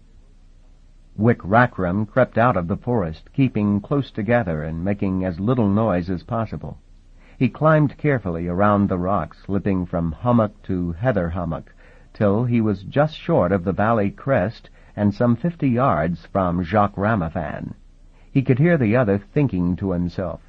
Wick Rackram crept out of the forest, keeping close together and making as little noise as possible. He climbed carefully around the rocks, slipping from hummock to heather hummock, till he was just short of the valley crest and some fifty yards from Jacques Ramathan. He could hear the other thinking to himself.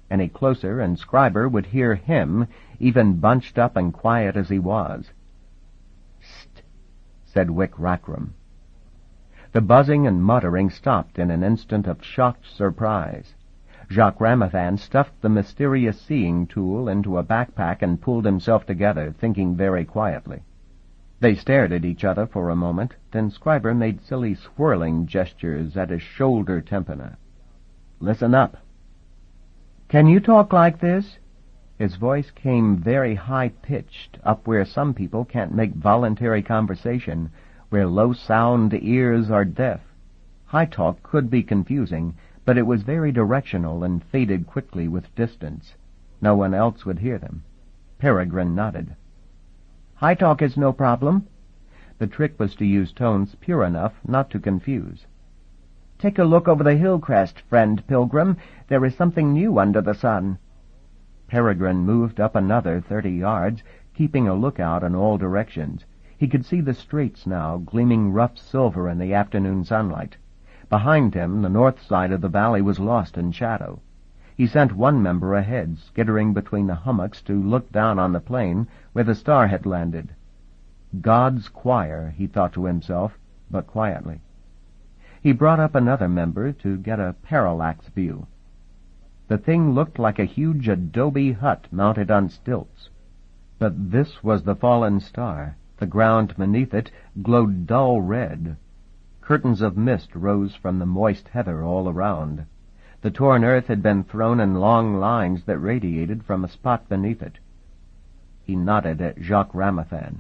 Any closer, and Scriber would hear him, even bunched up and quiet as he was. "St," said Wick Rackham. The buzzing and muttering stopped in an instant of shocked surprise. Jacques Ramathan stuffed the mysterious seeing tool into a backpack and pulled himself together, thinking very quietly. They stared at each other for a moment, then Scriber made silly swirling gestures at his shoulder tympana. "Listen up." "Can you talk like this?" His voice came very high-pitched, up where some people can't make voluntary conversation, where low-sound ears are deaf. High talk could be confusing, but it was very directional and faded quickly with distance. No one else would hear them. Peregrine nodded. "High talk is no problem." The trick was to use tones pure enough not to confuse. "Take a look over the hill crest, friend Pilgrim. There is something new under the sun." Peregrine moved up another thirty yards, keeping a lookout in all directions. He could see the straits now, gleaming rough silver in the afternoon sunlight. Behind him, the north side of the valley was lost in shadow. He sent one member ahead, skittering between the hummocks to look down on the plain where the star had landed. God's choir, he thought to himself, but quietly. He brought up another member to get a parallax view. The thing looked like a huge adobe hut mounted on stilts. But this was the fallen star. The ground beneath it glowed dull red. Curtains of mist rose from the moist heather all around. The torn earth had been thrown in long lines that radiated from a spot beneath it. He nodded at Jacques Ramathan.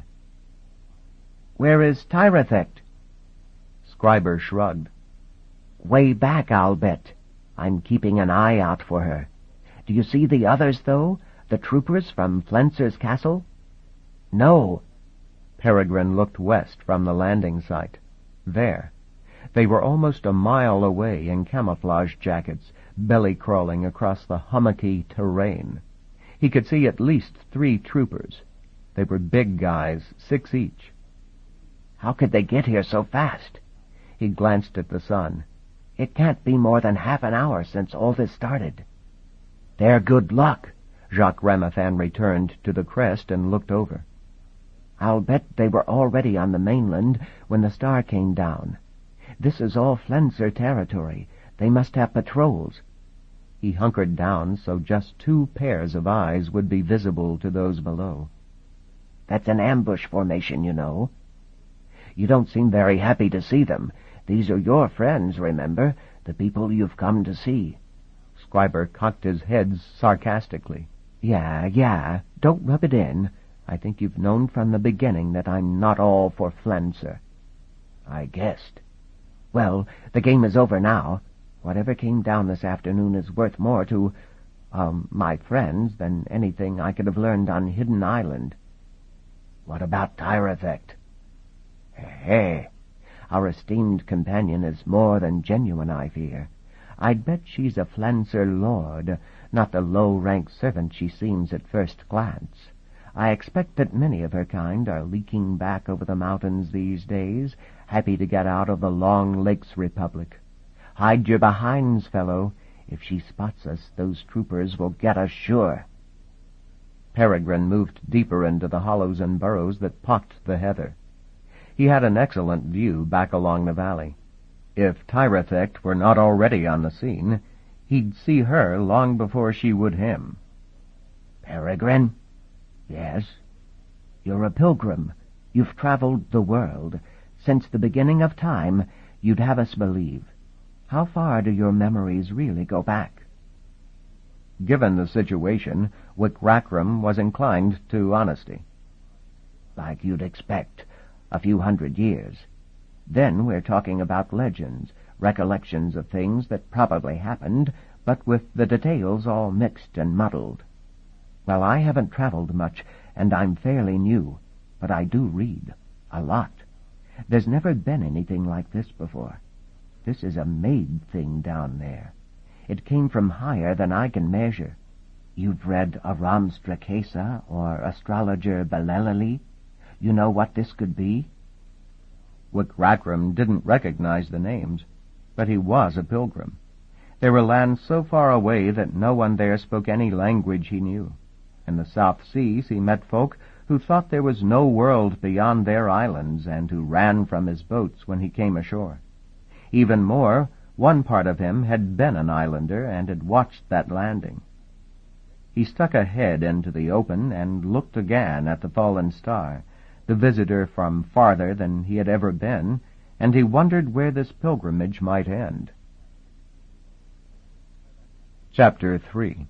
"Where is Tirethect?" Scriber shrugged. "Way back, I'll bet. I'm keeping an eye out for her. Do you see the others, though? The troopers from Flenser's castle?" "No." Peregrine looked west from the landing site. There. They were almost a mile away in camouflage jackets, belly-crawling across the hummocky terrain. He could see at least three troopers. They were big guys, six each. "How could they get here so fast?" He glanced at the sun. "It can't be more than half an hour since all this started." "Their good luck." Jacques Ramathan returned to the crest and looked over. "I'll bet they were already on the mainland when the star came down. This is all Flenser territory. They must have patrols." He hunkered down so just two pairs of eyes would be visible to those below. "That's an ambush formation, you know." "You don't seem very happy to see them. These are your friends, remember, the people you've come to see." Scriber cocked his head sarcastically. "Yeah, yeah, don't rub it in. I think you've known from the beginning that I'm not all for Flenser." "I guessed." "Well, the game is over now. Whatever came down this afternoon is worth more to, um, my friends than anything I could have learned on Hidden Island." "What about Tirethect?" "Hey, our esteemed companion is more than genuine, I fear. I'd bet she's a Flenser lord, not the low-rank servant she seems at first glance. I expect that many of her kind are leaking back over the mountains these days, happy to get out of the Long Lakes Republic. Hide your behinds, fellow. If she spots us, those troopers will get us sure." Peregrine moved deeper into the hollows and burrows that pocked the heather. He had an excellent view back along the valley. If Tirethect were not already on the scene, he'd see her long before she would him. "Peregrine?" "Yes?" "You're a pilgrim. You've traveled the world. Since the beginning of time, you'd have us believe. How far do your memories really go back?" Given the situation, Wick Rackham was inclined to honesty. "Like you'd expect. A few hundred years. Then we're talking about legends, recollections of things that probably happened, but with the details all mixed and muddled. Well, I haven't traveled much, and I'm fairly new, but I do read. A lot. There's never been anything like this before. This is a made thing down there. It came from higher than I can measure. You've read Aram Strakesa or Astrologer Belelali? You know what this could be?" Wick Rackham didn't recognize the names, but he was a pilgrim. There were lands so far away that no one there spoke any language he knew. In the South Seas he met folk who thought there was no world beyond their islands, and who ran from his boats when he came ashore. Even more, one part of him had been an islander and had watched that landing. He stuck a head into the open and looked again at the fallen star, the visitor from farther than he had ever been, and he wondered where this pilgrimage might end. Chapter three.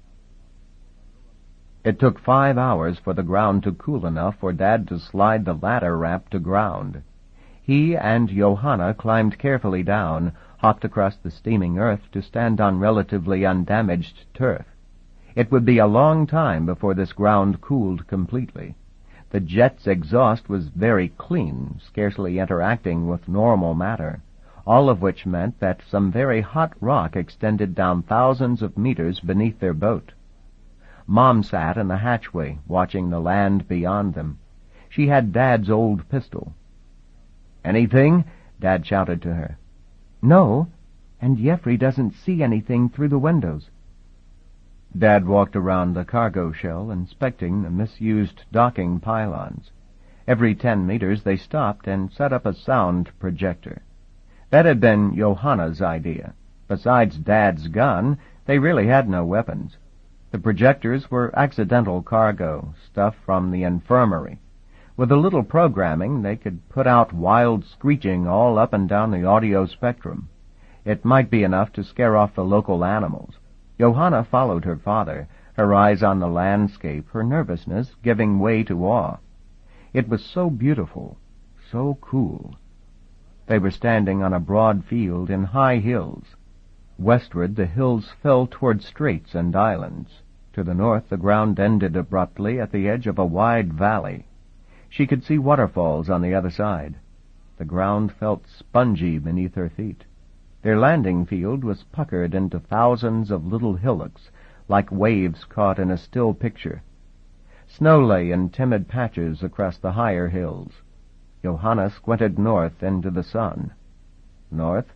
It took five hours for the ground to cool enough for Dad to slide the ladder ramp to ground. He and Johanna climbed carefully down, hopped across the steaming earth to stand on relatively undamaged turf. It would be a long time before this ground cooled completely. The jet's exhaust was very clean, scarcely interacting with normal matter, all of which meant that some very hot rock extended down thousands of meters beneath their boat. Mom sat in the hatchway, watching the land beyond them. She had Dad's old pistol. "Anything?" Dad shouted to her. "No, and Jeffrey doesn't see anything through the windows." Dad walked around the cargo shell, inspecting the misused docking pylons. Every ten meters they stopped and set up a sound projector. That had been Johanna's idea. Besides Dad's gun, they really had no weapons. The projectors were accidental cargo, stuff from the infirmary. With a little programming, they could put out wild screeching all up and down the audio spectrum. It might be enough to scare off the local animals. Johanna followed her father, her eyes on the landscape, her nervousness giving way to awe. It was so beautiful, so cool. They were standing on a broad field in high hills. Westward the hills fell toward straits and islands. To the north the ground ended abruptly at the edge of a wide valley. She could see waterfalls on the other side. The ground felt spongy beneath her feet. Their landing field was puckered into thousands of little hillocks, like waves caught in a still picture. Snow lay in timid patches across the higher hills. Johanna squinted north into the sun. North?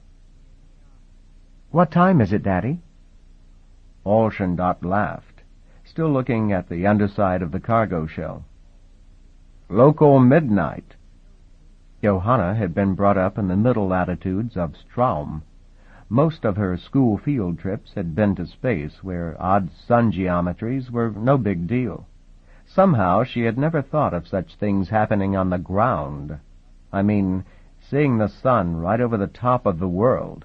"What time is it, Daddy?" Alshendot laughed, still looking at the underside of the cargo shell. "Local midnight." Johanna had been brought up in the middle latitudes of Straum. Most of her school field trips had been to space, where odd sun geometries were no big deal. Somehow she had never thought of such things happening on the ground. I mean, seeing the sun right over the top of the world.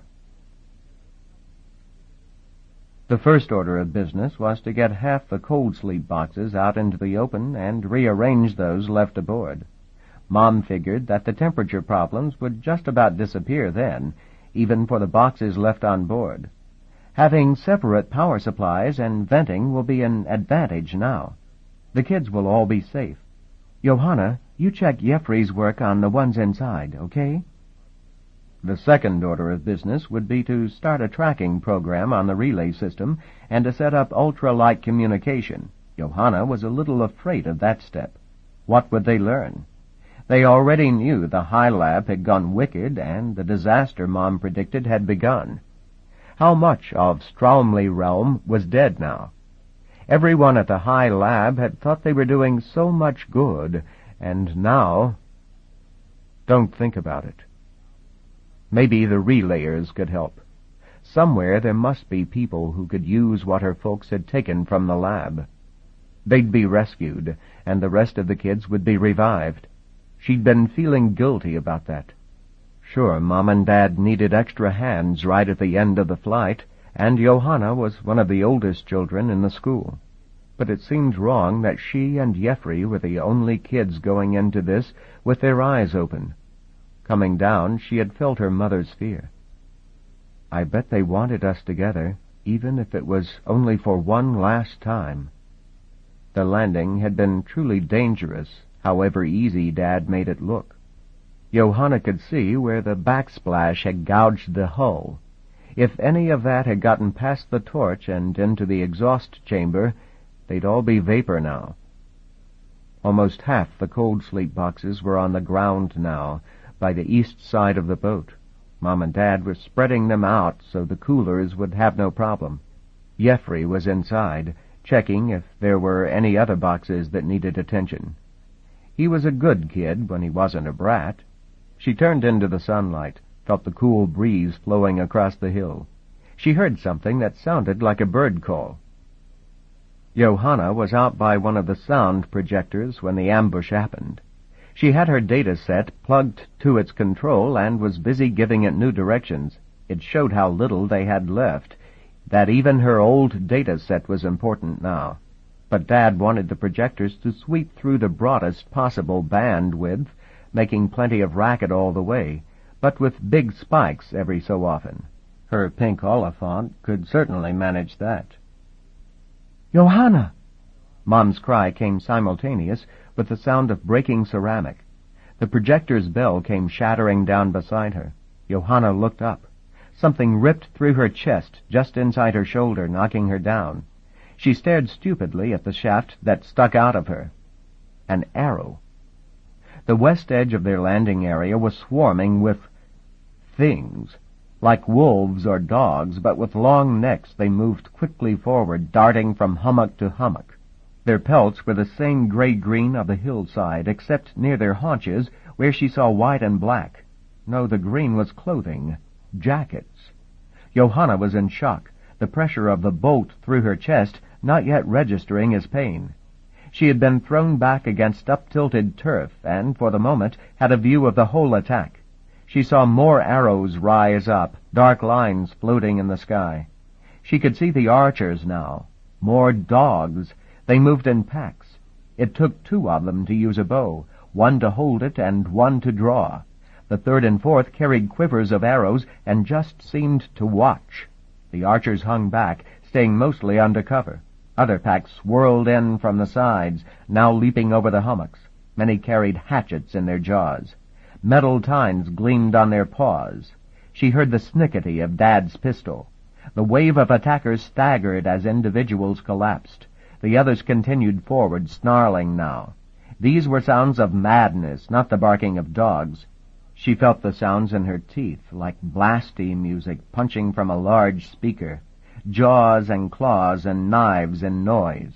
The first order of business was to get half the cold sleep boxes out into the open and rearrange those left aboard. Mom figured that the temperature problems would just about disappear then, even for the boxes left on board. Having separate power supplies and venting will be an advantage now. The kids will all be safe. Johanna, you check Jeffrey's work on the ones inside, okay? The second order of business would be to start a tracking program on the relay system and to set up ultralight communication. Johanna was a little afraid of that step. What would they learn? They already knew the High Lab had gone wicked and the disaster Mom predicted had begun. How much of Straumley realm was dead now? Everyone at the High Lab had thought they were doing so much good, and now... Don't think about it. Maybe the relayers could help. Somewhere there must be people who could use what her folks had taken from the lab. They'd be rescued, and the rest of the kids would be revived. She'd been feeling guilty about that. Sure, Mom and Dad needed extra hands right at the end of the flight, and Johanna was one of the oldest children in the school. But it seemed wrong that she and Jeffrey were the only kids going into this with their eyes open. Coming down, she had felt her mother's fear. I bet they wanted us together, even if it was only for one last time. The landing had been truly dangerous, however easy Dad made it look. Johanna could see where the backsplash had gouged the hull. If any of that had gotten past the torch and into the exhaust chamber, they'd all be vapor now. Almost half the cold sleep boxes were on the ground now, by the east side of the boat. Mom and Dad were spreading them out so the coolers would have no problem. Jeffrey was inside, checking if there were any other boxes that needed attention. He was a good kid when he wasn't a brat. She turned into the sunlight, felt the cool breeze flowing across the hill. She heard something that sounded like a bird call. Johanna was out by one of the sound projectors when the ambush happened. She had her data set plugged to its control and was busy giving it new directions. It showed how little they had left, that even her old data set was important now. But Dad wanted the projectors to sweep through the broadest possible bandwidth, making plenty of racket all the way, but with big spikes every so often. Her pink Oliphant could certainly manage that. "Johanna!" Mom's cry came simultaneous with the sound of breaking ceramic. The projector's bell came shattering down beside her. Johanna looked up. Something ripped through her chest just inside her shoulder, knocking her down. She stared stupidly at the shaft that stuck out of her. An arrow. The west edge of their landing area was swarming with things. Like wolves or dogs, but with long necks, they moved quickly forward, darting from hummock to hummock. Their pelts were the same gray-green of the hillside, except near their haunches, where she saw white and black. No, the green was clothing. Jackets. Johanna was in shock, the pressure of the bolt through her chest not yet registering as pain. She had been thrown back against up-tilted turf, and, for the moment, had a view of the whole attack. She saw more arrows rise up, dark lines floating in the sky. She could see the archers now. More dogs. They moved in packs. It took two of them to use a bow, one to hold it and one to draw. The third and fourth carried quivers of arrows and just seemed to watch. The archers hung back, staying mostly under cover. Other packs swirled in from the sides, now leaping over the hummocks. Many carried hatchets in their jaws. Metal tines gleamed on their paws. She heard the snickety of Dad's pistol. The wave of attackers staggered as individuals collapsed. The others continued forward, snarling now. These were sounds of madness, not the barking of dogs. She felt the sounds in her teeth, like blasty music punching from a large speaker. Jaws and claws and knives and noise.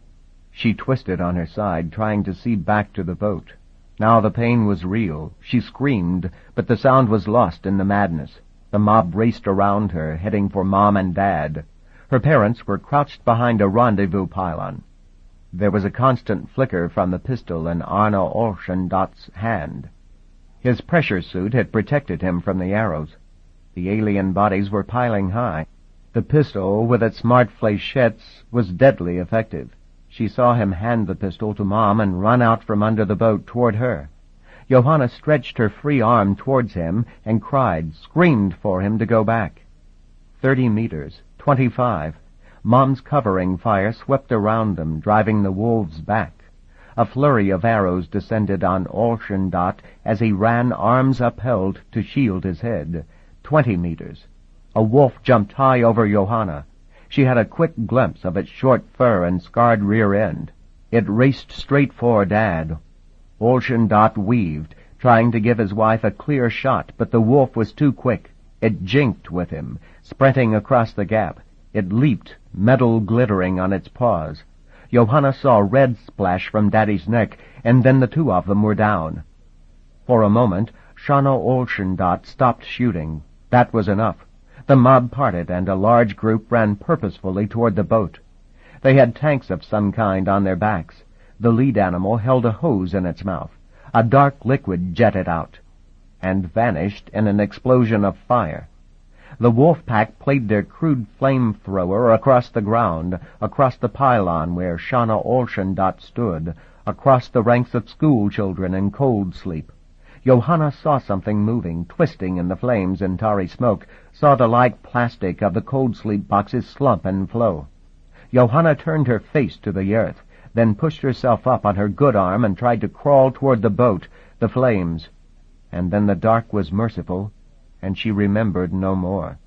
She twisted on her side, trying to see back to the boat. Now the pain was real. She screamed, but the sound was lost in the madness. The mob raced around her, heading for Mom and Dad. Her parents were crouched behind a rendezvous pylon. There was a constant flicker from the pistol in Arno Olschendott's hand. His pressure suit had protected him from the arrows. The alien bodies were piling high. The pistol, with its smart fléchettes, was deadly effective. She saw him hand the pistol to Mom and run out from under the boat toward her. Johanna stretched her free arm towards him and cried, screamed for him to go back. Thirty meters, twenty-five. Mom's covering fire swept around them, driving the wolves back. A flurry of arrows descended on Olschendott as he ran, arms upheld, to shield his head. Twenty meters. A wolf jumped high over Johanna. She had a quick glimpse of its short fur and scarred rear end. It raced straight for Dad. Olschendott weaved, trying to give his wife a clear shot, but the wolf was too quick. It jinked with him, sprinting across the gap. It leaped, metal glittering on its paws. Johanna saw red splash from Daddy's neck, and then the two of them were down. For a moment, Shana Olschendott stopped shooting. That was enough. The mob parted, and a large group ran purposefully toward the boat. They had tanks of some kind on their backs. The lead animal held a hose in its mouth. A dark liquid jetted out, and vanished in an explosion of fire. The wolf pack played their crude flamethrower across the ground, across the pylon where Shana Olschendott stood, across the ranks of school children in cold sleep. Johanna saw something moving, twisting in the flames and tarry smoke, saw the light plastic of the cold sleep boxes slump and flow. Johanna turned her face to the earth, then pushed herself up on her good arm and tried to crawl toward the boat, the flames. And then the dark was merciful, and she remembered no more.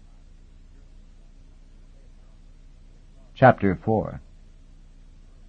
Chapter four.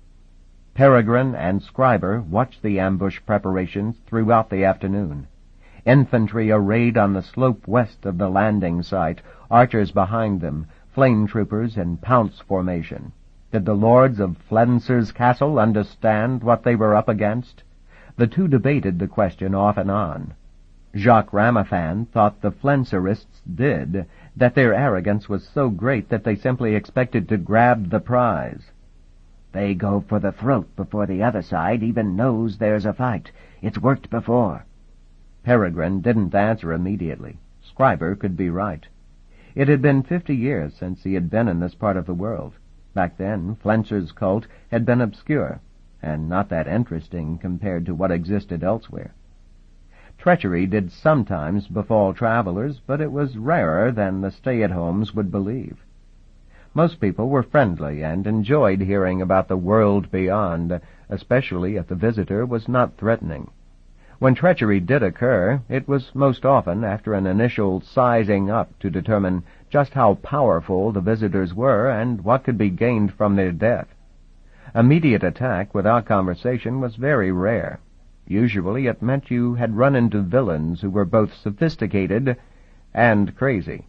Peregrine and Scriber watched the ambush preparations throughout the afternoon. Infantry arrayed on the slope west of the landing site, archers behind them, flame troopers in pounce formation. Did the lords of Flenser's castle understand what they were up against? The two debated the question off and on. Jacques Ramaphan thought the Flenserists did, that their arrogance was so great that they simply expected to grab the prize. They go for the throat before the other side even knows there's a fight. It's worked before. Peregrine didn't answer immediately. Scriber could be right. It had been fifty years since he had been in this part of the world. Back then, Flenser's cult had been obscure, and not that interesting compared to what existed elsewhere. Treachery did sometimes befall travelers, but it was rarer than the stay-at-homes would believe. Most people were friendly and enjoyed hearing about the world beyond, especially if the visitor was not threatening. When treachery did occur, it was most often after an initial sizing up to determine just how powerful the visitors were and what could be gained from their death. Immediate attack without conversation was very rare. Usually it meant you had run into villains who were both sophisticated and crazy.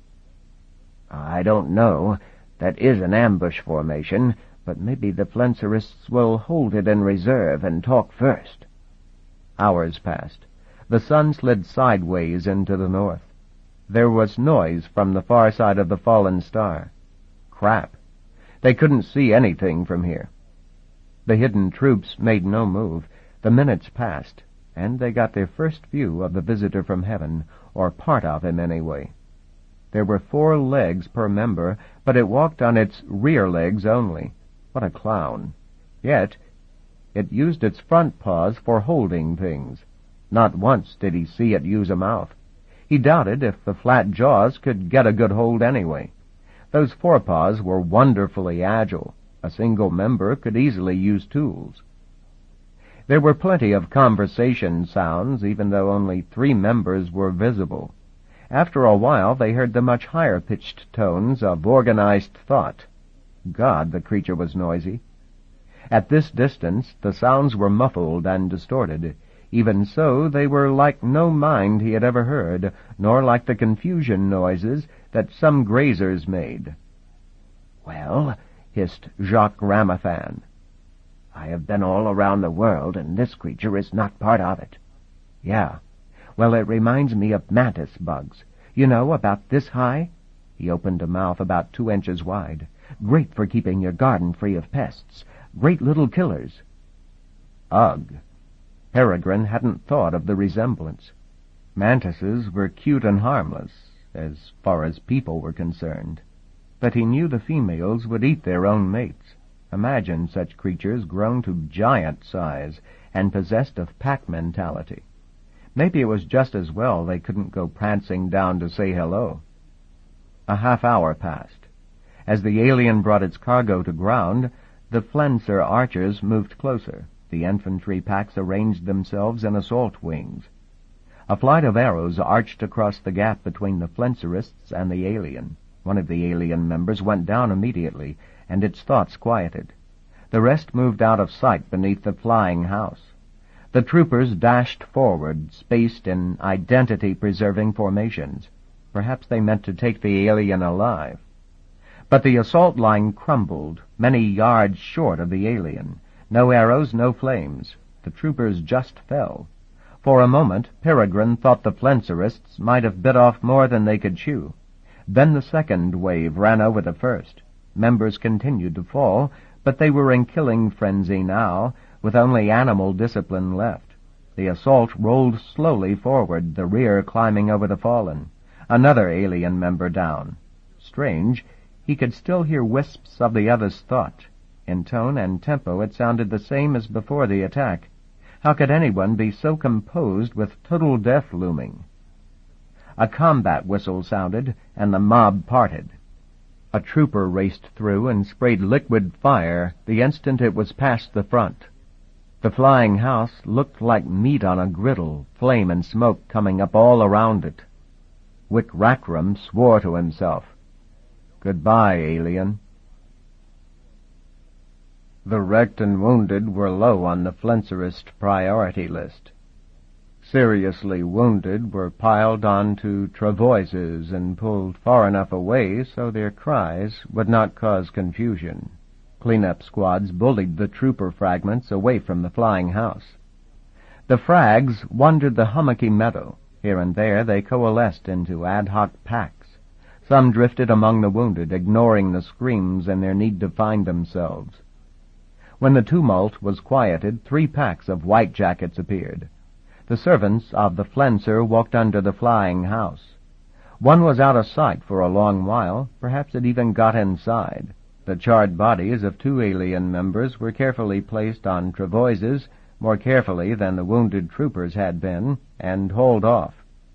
I don't know. That is an ambush formation, but maybe the Flenserists will hold it in reserve and talk first. Hours passed. The sun slid sideways into the north. There was noise from the far side of the fallen star. Crap. They couldn't see anything from here. The hidden troops made no move. The minutes passed, and they got their first view of the visitor from heaven, or part of him anyway. There were four legs per member, but it walked on its rear legs only. What a clown. Yet it used its front paws for holding things. Not once did he see it use a mouth. He doubted if the flat jaws could get a good hold anyway. Those forepaws were wonderfully agile. A single member could easily use tools. There were plenty of conversation sounds, even though only three members were visible. After a while they heard the much higher-pitched tones of organized thought. God, the creature was noisy. At this distance the sounds were muffled and distorted. Even so, they were like no mind he had ever heard, nor like the confusion noises that some grazers made. "Well," hissed Jacques Ramaphan, "I have been all around the world, and this creature is not part of it." "Yeah. Well, it reminds me of mantis bugs. You know, about this high?" He opened a mouth about two inches wide. "Great for keeping your garden free of pests. Great little killers." Ugh. Peregrine hadn't thought of the resemblance. Mantises were cute and harmless, as far as people were concerned. But he knew the females would eat their own mates. Imagine such creatures grown to giant size and possessed of pack mentality. Maybe it was just as well they couldn't go prancing down to say hello. A half hour passed. As the alien brought its cargo to ground, the Flenser archers moved closer. The infantry packs arranged themselves in assault wings. A flight of arrows arched across the gap between the Flenserists and the alien. One of the alien members went down immediately, and its thoughts quieted. The rest moved out of sight beneath the flying house. The troopers dashed forward, spaced in identity-preserving formations. Perhaps they meant to take the alien alive. But the assault line crumbled, many yards short of the alien. No arrows, no flames. The troopers just fell. For a moment, Peregrine thought the Flenserists might have bit off more than they could chew. Then the second wave ran over the first. Members continued to fall, but they were in killing frenzy now, with only animal discipline left. The assault rolled slowly forward, the rear climbing over the fallen. Another alien member down. Strange, he could still hear wisps of the other's thought. In tone and tempo it sounded the same as before the attack. How could anyone be so composed with total death looming? A combat whistle sounded, and the mob parted. A trooper raced through and sprayed liquid fire the instant it was past the front. The flying house looked like meat on a griddle, flame and smoke coming up all around it. Wick Rackram swore to himself. Goodbye, alien. The wrecked and wounded were low on the Flenserist priority list. seriously wounded were piled onto travoises and pulled far enough away so their cries would not cause confusion. Cleanup squads bullied the trooper fragments away from the flying house. The frags wandered the hummocky meadow. Here and there they coalesced into ad hoc packs. Some drifted among the wounded, ignoring the screams and their need to find themselves. When the tumult was quieted, three packs of white jackets appeared. The servants of the Flenser walked under the flying house. One was out of sight for a long while. Perhaps it even got inside. The charred bodies of two alien members were carefully placed on travoises, more carefully than the wounded troopers had been, and hauled off.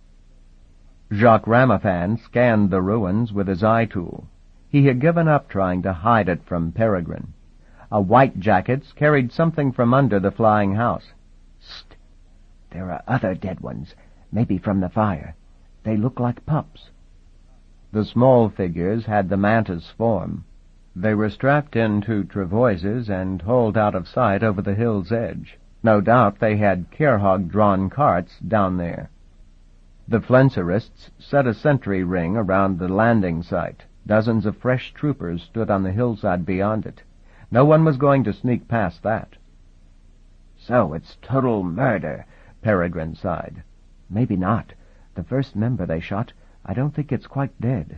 Jacques Ramaphan scanned the ruins with his eye-tool. He had given up trying to hide it from Peregrine. A white jackets carried something from under the flying house. St! There are other dead ones, maybe from the fire. They look like pups. The small figures had the mantis form. They were strapped into travoises and hauled out of sight over the hill's edge. No doubt they had Kerhog-drawn carts down there. The Flenserists set a sentry ring around the landing site. Dozens of fresh troopers stood on the hillside beyond it. No one was going to sneak past that. So it's total murder, Peregrine sighed. Maybe not. The first member they shot, I don't think it's quite dead.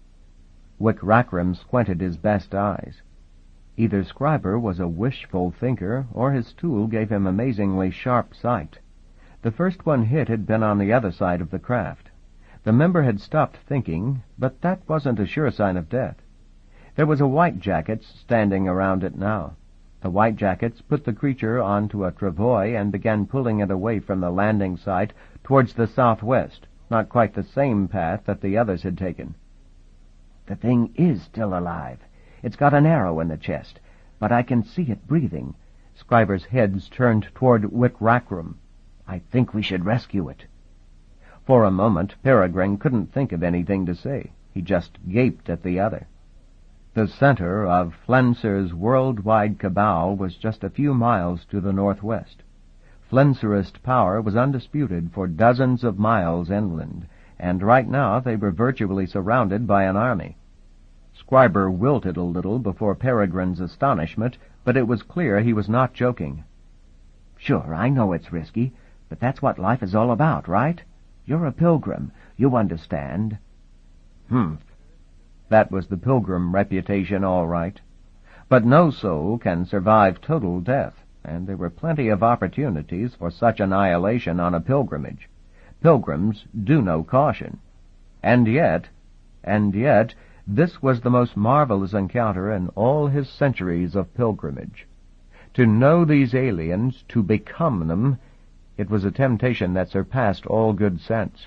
Wick Rackham squinted his best eyes. Either Scriber was a wishful thinker, or his tool gave him amazingly sharp sight. The first one hit had been on the other side of the craft. The member had stopped thinking, but that wasn't a sure sign of death. There was a white jackets standing around it now. The white jackets put the creature onto a travois and began pulling it away from the landing site towards the southwest, not quite the same path that the others had taken. The thing is still alive. It's got an arrow in the chest, but I can see it breathing. Scriber's heads turned toward Wick Rackham. I think we should rescue it. For a moment, Peregrine couldn't think of anything to say. He just gaped at the other. The center of Flenser's worldwide cabal was just a few miles to the northwest. Flenserist power was undisputed for dozens of miles inland, and right now they were virtually surrounded by an army. Scriber wilted a little before Peregrine's astonishment, but it was clear he was not joking. Sure, I know it's risky, but that's what life is all about, right? You're a pilgrim. You understand. Humph. That was the pilgrim reputation, all right. But no soul can survive total death, and there were plenty of opportunities for such annihilation on a pilgrimage. Pilgrims do know caution. And yet, and yet, this was the most marvelous encounter in all his centuries of pilgrimage. To know these aliens, to become them, it was a temptation that surpassed all good sense.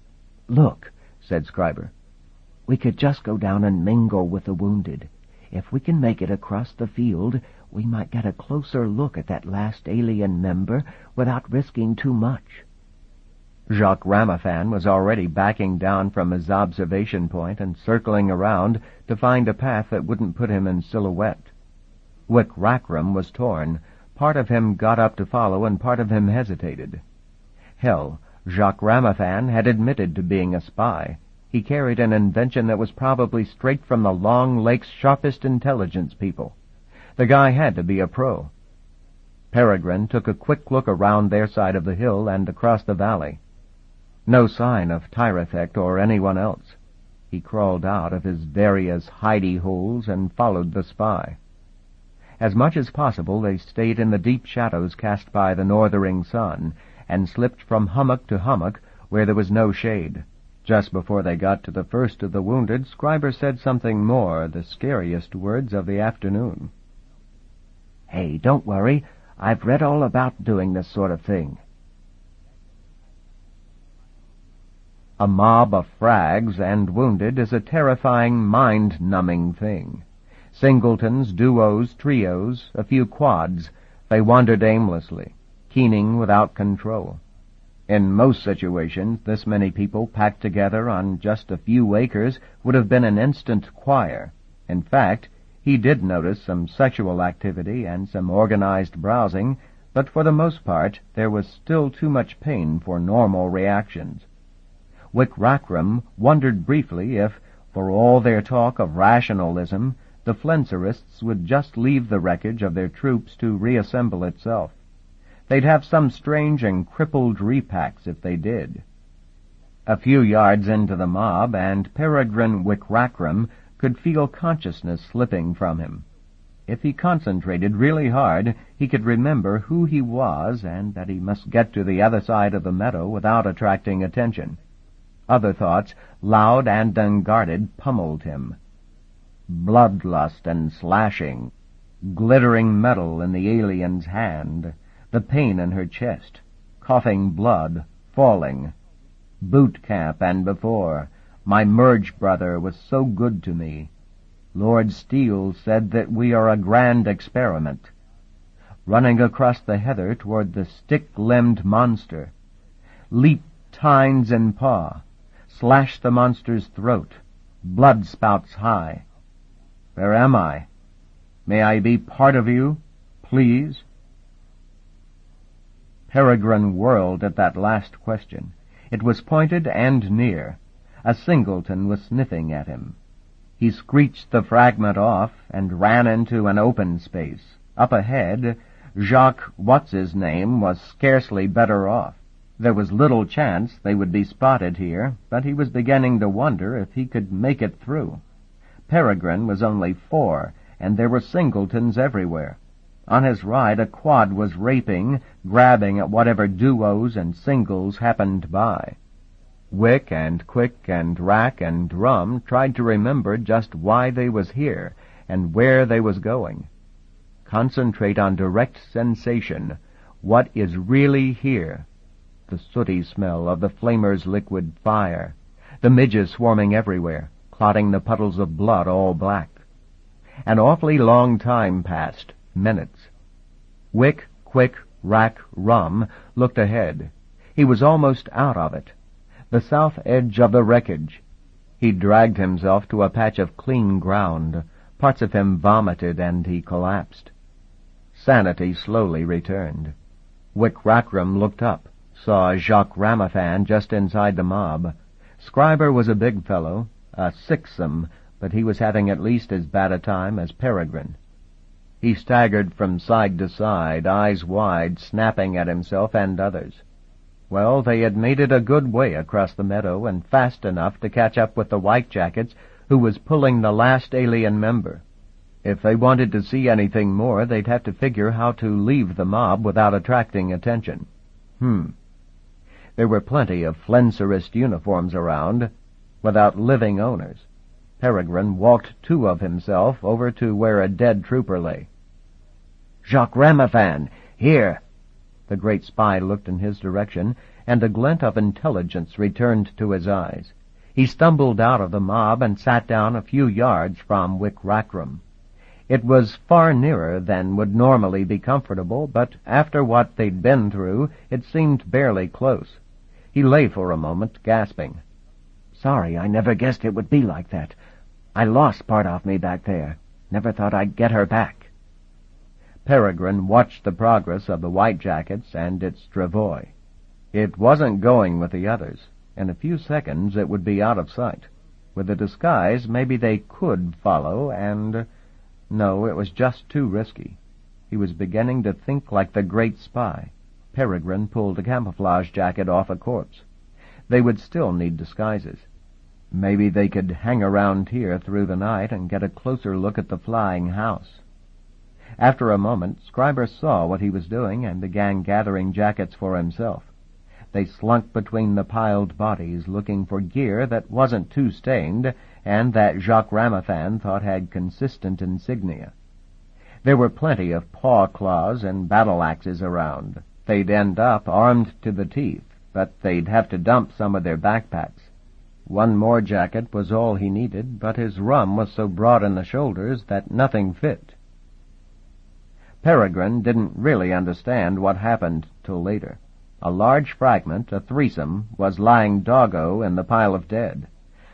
Look, said Scriber. We could just go down and mingle with the wounded. If we can make it across the field, we might get a closer look at that last alien member without risking too much. Jacques Ramaphan was already backing down from his observation point and circling around to find a path that wouldn't put him in silhouette. Wick Rackham was torn. Part of him got up to follow, and part of him hesitated. Hell, Jacques Ramaphan had admitted to being a spy. He carried an invention that was probably straight from the Long Lake's sharpest intelligence people. The guy had to be a pro. Peregrine took a quick look around their side of the hill and across the valley. No sign of Tyrethect or anyone else. He crawled out of his various hidey holes and followed the spy. As much as possible they stayed in the deep shadows cast by the northering sun, and slipped from hummock to hummock where there was no shade. Just before they got to the first of the wounded, Scriber said something more, the scariest words of the afternoon. Hey, don't worry. I've read all about doing this sort of thing. A mob of frags and wounded is a terrifying, mind-numbing thing. Singletons, duos, trios, a few quads, they wandered aimlessly, keening without control. In most situations, this many people packed together on just a few acres would have been an instant choir. In fact, he did notice some sexual activity and some organized browsing, but for the most part there was still too much pain for normal reactions. Wick Rackham wondered briefly if, for all their talk of rationalism, the Flenserists would just leave the wreckage of their troops to reassemble itself. They'd have some strange and crippled repacks if they did. A few yards into the mob, and Peregrine Wick Rackham could feel consciousness slipping from him. If he concentrated really hard, he could remember who he was and that he must get to the other side of the meadow without attracting attention. Other thoughts, loud and unguarded, pummeled him. Bloodlust and slashing, glittering metal in the alien's hand, the pain in her chest, coughing blood, falling. Boot camp and before, my merge brother was so good to me. Lord Steele said that we are a grand experiment. Running across the heather toward the stick-limbed monster. Leap tines in paw. Slash the monster's throat. Blood spouts high. Where am I? May I be part of you, please? Peregrine whirled at that last question. It was pointed and near. A singleton was sniffing at him. He screeched the fragment off and ran into an open space. Up ahead, Jacques What's-his-name was scarcely better off. There was little chance they would be spotted here, but he was beginning to wonder if he could make it through. Peregrine was only four, and there were singletons everywhere. On his ride, a quad was raping, grabbing at whatever duos and singles happened by. Wick and Quick and Rack and Drum tried to remember just why they was here and where they was going. Concentrate on direct sensation, what is really here. The sooty smell of the flamer's liquid fire, the midges swarming everywhere, clotting the puddles of blood all black. An awfully long time passed, minutes. Wick, Quick, Rack, Rum looked ahead. He was almost out of it. The south edge of the wreckage. He dragged himself to a patch of clean ground. Parts of him vomited, and he collapsed. Sanity slowly returned. Wick Rackham looked up, saw Jacques Ramafan just inside the mob. Scriber was a big fellow, a sixsome, but he was having at least as bad a time as Peregrine. He staggered from side to side, eyes wide, snapping at himself and others. Well, they had made it a good way across the meadow and fast enough to catch up with the Whitejackets, who was pulling the last alien member. If they wanted to see anything more, they'd have to figure how to leave the mob without attracting attention. Hmm. There were plenty of Flenserist uniforms around, without living owners. Peregrine walked two of himself over to where a dead trooper lay. "Jacques Ramafan, here!" The great spy looked in his direction, and a glint of intelligence returned to his eyes. He stumbled out of the mob and sat down a few yards from Wick Rackham. It was far nearer than would normally be comfortable, but after what they'd been through, it seemed barely close. He lay for a moment, gasping. "Sorry, I never guessed it would be like that. I lost part of me back there. Never thought I'd get her back." Peregrine watched the progress of the Whitejackets and its travois. It wasn't going with the others. In a few seconds it would be out of sight. With a disguise, maybe they could follow, and... No, it was just too risky. He was beginning to think like the great spy. Peregrine pulled a camouflage jacket off a corpse. They would still need disguises. Maybe they could hang around here through the night and get a closer look at the flying house. After a moment, Scriber saw what he was doing and began gathering jackets for himself. They slunk between the piled bodies, looking for gear that wasn't too stained and that Jacques Ramafan thought had consistent insignia. There were plenty of paw claws and battle-axes around. They'd end up armed to the teeth, but they'd have to dump some of their backpacks. One more jacket was all he needed, but his rum was so broad in the shoulders that nothing fit. Peregrine didn't really understand what happened till later. A large fragment, a threesome, was lying doggo in the pile of dead.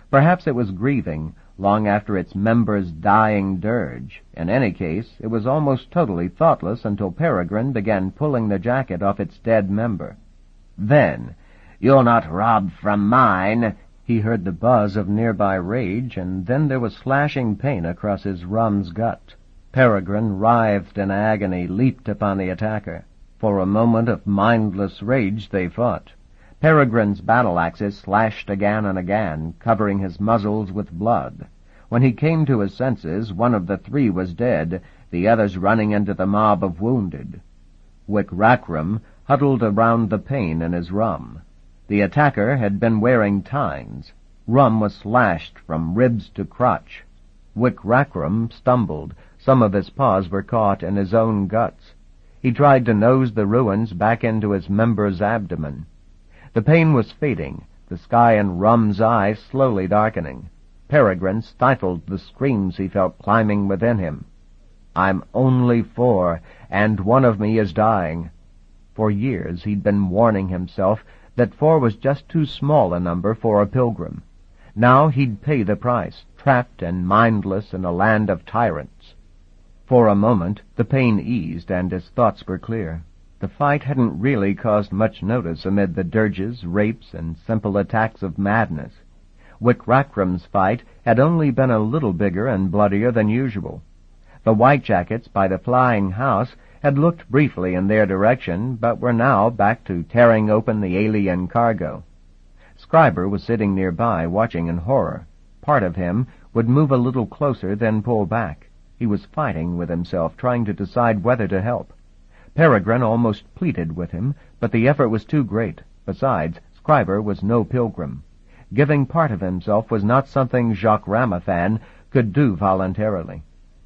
Perhaps it was grieving, long after its member's dying dirge. In any case, it was almost totally thoughtless until Peregrine began pulling the jacket off its dead member. Then, "You'll not rob from mine," he heard the buzz of nearby rage, and then there was slashing pain across his rum's gut. Peregrine, writhed in agony, leaped upon the attacker. For a moment of mindless rage they fought. Peregrine's battle-axes slashed again and again, covering his muzzles with blood. When he came to his senses, one of the three was dead, the others running into the mob of wounded. Wick Rackham huddled around the pain in his rum. The attacker had been wearing tines. Rum was slashed from ribs to crotch. Wick Rackham stumbled. Some of his paws were caught in his own guts. He tried to nose the ruins back into his member's abdomen. The pain was fading, the sky in Rum's eyes slowly darkening. Peregrine stifled the screams he felt climbing within him. "I'm only four, and one of me is dying." For years he'd been warning himself that four was just too small a number for a pilgrim. Now he'd pay the price, trapped and mindless in a land of tyrants. For a moment the pain eased and his thoughts were clear. The fight hadn't really caused much notice amid the dirges, rapes, and simple attacks of madness. Wick Rackram's fight had only been a little bigger and bloodier than usual. The Whitejackets by the flying house had looked briefly in their direction, but were now back to tearing open the alien cargo. Scriber was sitting nearby, watching in horror. Part of him would move a little closer, then pull back. He was fighting with himself, trying to decide whether to help. Peregrine almost pleaded with him, but the effort was too great. Besides, Scriber was no pilgrim. Giving part of himself was not something Jacques Ramaphan could do voluntarily.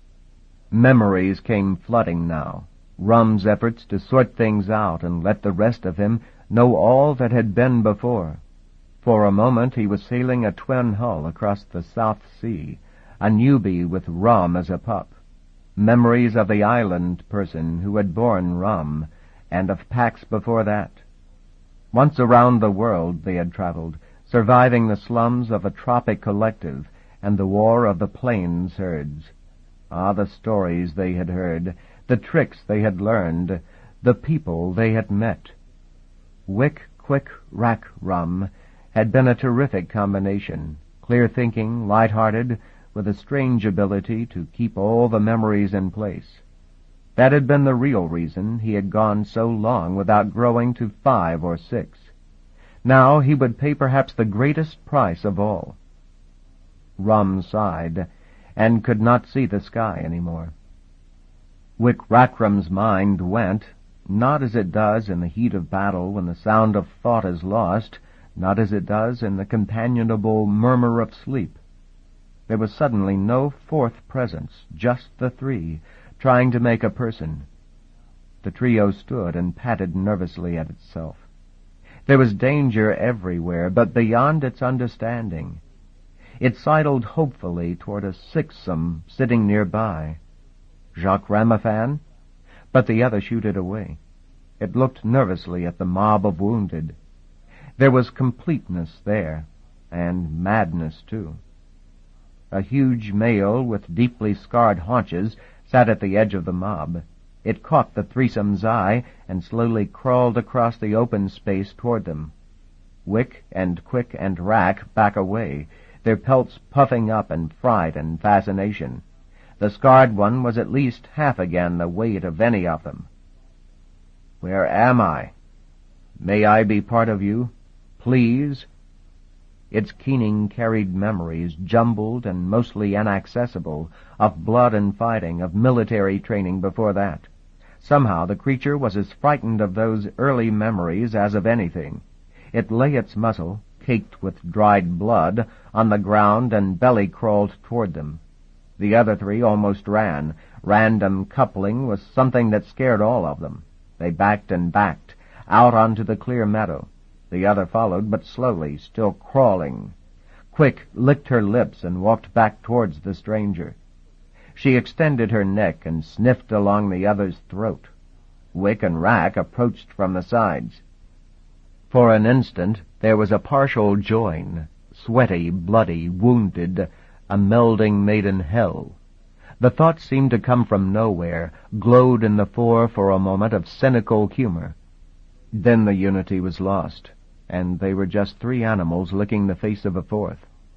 Memories came flooding now. Rum's efforts to sort things out and let the rest of him know all that had been before. For a moment he was sailing a twin hull across the South Sea, a newbie with Rum as a pup. Memories of the island person who had borne Rum, and of Pax before that. Once around the world they had traveled, surviving the slums of a tropic collective and the war of the plains herds. Ah, the stories they had heard, the tricks they had learned, the people they had met. Wick Quick Rack Rum had been a terrific combination, clear-thinking, light-hearted, with a strange ability to keep all the memories in place. That had been the real reason he had gone so long without growing to five or six. Now he would pay perhaps the greatest price of all. Rum sighed, and could not see the sky any more. Wick Rackram's mind went, not as it does in the heat of battle when the sound of thought is lost, not as it does in the companionable murmur of sleep. There was suddenly no fourth presence, just the three, trying to make a person. The trio stood and patted nervously at itself. There was danger everywhere, but beyond its understanding. It sidled hopefully toward a sixsome sitting nearby. Jacques Ramaphan? But the other shooed it away. It looked nervously at the mob of wounded. There was completeness there, and madness, too. A huge male with deeply scarred haunches sat at the edge of the mob. It caught the threesome's eye and slowly crawled across the open space toward them. Wick and Quick and Rack back away, their pelts puffing up in fright and fascination. The scarred one was at least half again the weight of any of them. "Where am I? May I be part of you? Please?" Its keening carried memories, jumbled and mostly inaccessible, of blood and fighting, of military training before that. Somehow the creature was as frightened of those early memories as of anything. It lay its muzzle, caked with dried blood, on the ground and belly-crawled toward them. The other three almost ran. Random coupling was something that scared all of them. They backed and backed, out onto the clear meadow. The other followed, but slowly, still crawling. Quick licked her lips and walked back towards the stranger. She extended her neck and sniffed along the other's throat. Wick and Rack approached from the sides. For an instant there was a partial join. sweaty, bloody, wounded, a melding made in hell. The thought seemed to come from nowhere, glowed in the fore for a moment of cynical humor. Then the unity was lost, and they were just three animals licking the face of a fourth.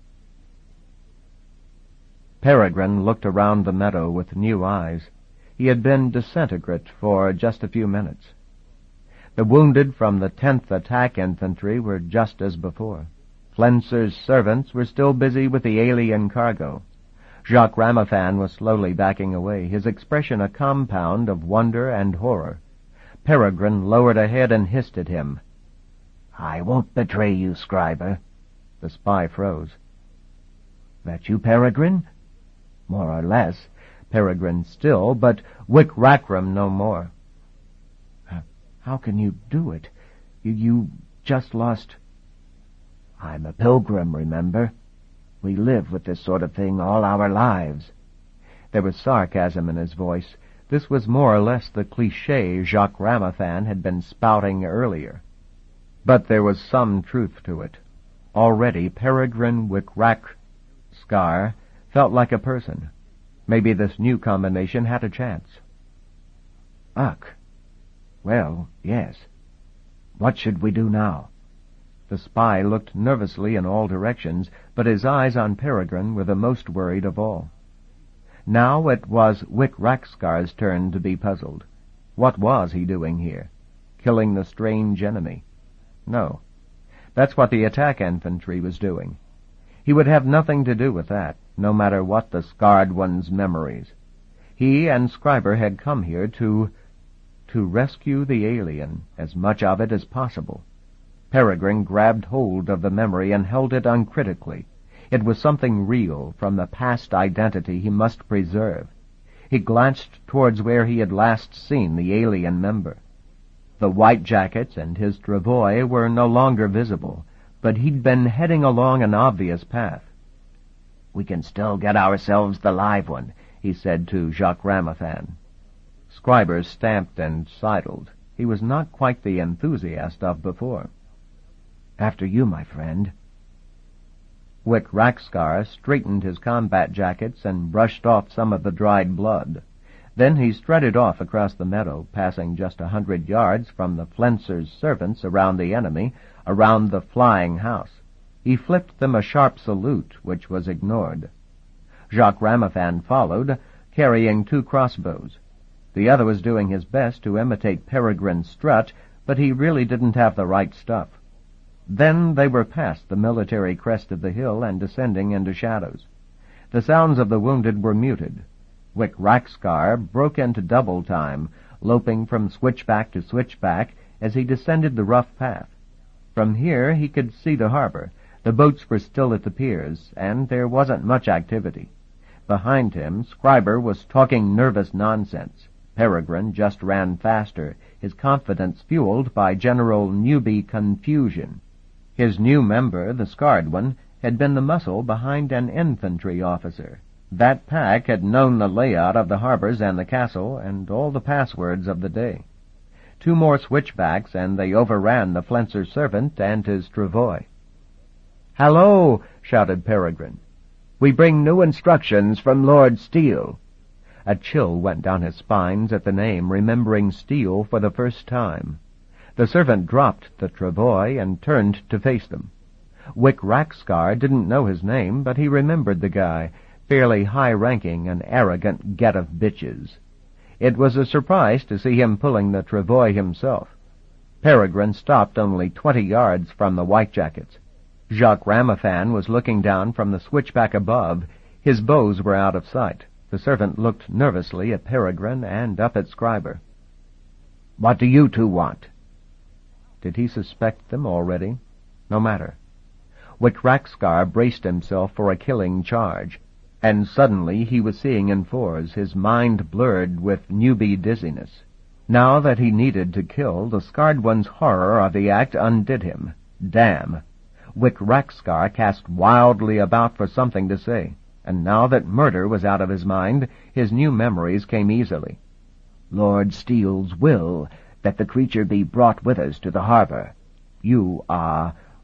Peregrine looked around the meadow with new eyes. He had been disintegrate for just a few minutes. The wounded from the tenth Attack Infantry were just as before. Flenser's servants were still busy with the alien cargo. Jacques Ramaphan was slowly backing away, his expression a compound of wonder and horror. Peregrine lowered a head and hissed at him. "I won't betray you, Scriber." The spy froze. "That you, Peregrine?" "More or less. Peregrine still, but Wick-Rackram no more." "How can you do it? You, you just lost—" "I'm a pilgrim, remember? We live with this sort of thing all our lives." There was sarcasm in his voice. This was more or less the cliché Jacques Ramaphan had been spouting earlier. But there was some truth to it. Already Peregrine Wick-Rack-Scar felt like a person. Maybe this new combination had a chance. "Ugh. Well, yes. What should we do now?" The spy looked nervously in all directions, but his eyes on Peregrine were the most worried of all. Now it was Wick-Rack-Scar's turn to be puzzled. What was he doing here? Killing the strange enemy? No. That's what the attack infantry was doing. He would have nothing to do with that, no matter what the scarred one's memories. He and Scriber had come here to... to rescue the alien, as much of it as possible. Peregrine grabbed hold of the memory and held it uncritically. It was something real from the past identity he must preserve. He glanced towards where he had last seen the alien member. The white jackets and his travois were no longer visible, but he'd been heading along an obvious path. "We can still get ourselves the live one," he said to Jacques Ramaphan. Scriber stamped and sidled. He was not quite the enthusiast of before. "After you, my friend." Wick-Rack-Scar straightened his combat jackets and brushed off some of the dried blood. Then he strutted off across the meadow, passing just a hundred yards from the Flenser's servants around the enemy, around the flying house. He flipped them a sharp salute, which was ignored. Jacques Ramaphan followed, carrying two crossbows. The other was doing his best to imitate Peregrine's strut, but he really didn't have the right stuff. Then they were past the military crest of the hill and descending into shadows. The sounds of the wounded were muted. Wick-Rack-Scar broke into double time, loping from switchback to switchback as he descended the rough path. From here he could see the harbor. The boats were still at the piers, and there wasn't much activity. Behind him, Scriber was talking nervous nonsense. Peregrine just ran faster, his confidence fueled by general newbie confusion. His new member, the scarred one, had been the muscle behind an infantry officer. That pack had known the layout of the harbors and the castle, and all the passwords of the day. Two more switchbacks, and they overran the Flenser servant and his travois. "Hallo!" shouted Peregrine. "We bring new instructions from Lord Steele." A chill went down his spines at the name, remembering Steele for the first time. The servant dropped the travois and turned to face them. Wick-Rack-Scar didn't know his name, but he remembered the guy, fairly high-ranking and arrogant get of bitches. It was a surprise to see him pulling the travois himself. Peregrine stopped only twenty yards from the whitejackets. Jacques Ramaphan was looking down from the switchback above. His bows were out of sight. The servant looked nervously at Peregrine and up at Scriber. "What do you two want?" Did he suspect them already? No matter. Wick-Rack-Scar braced himself for a killing charge, and suddenly he was seeing in fours, his mind blurred with newbie dizziness. Now that he needed to kill, the scarred one's horror of the act undid him. Damn! Wick-Rack-Scar cast wildly about for something to say, and now that murder was out of his mind, his new memories came easily. "Lord Steele's will that the creature be brought with us to the harbor. You are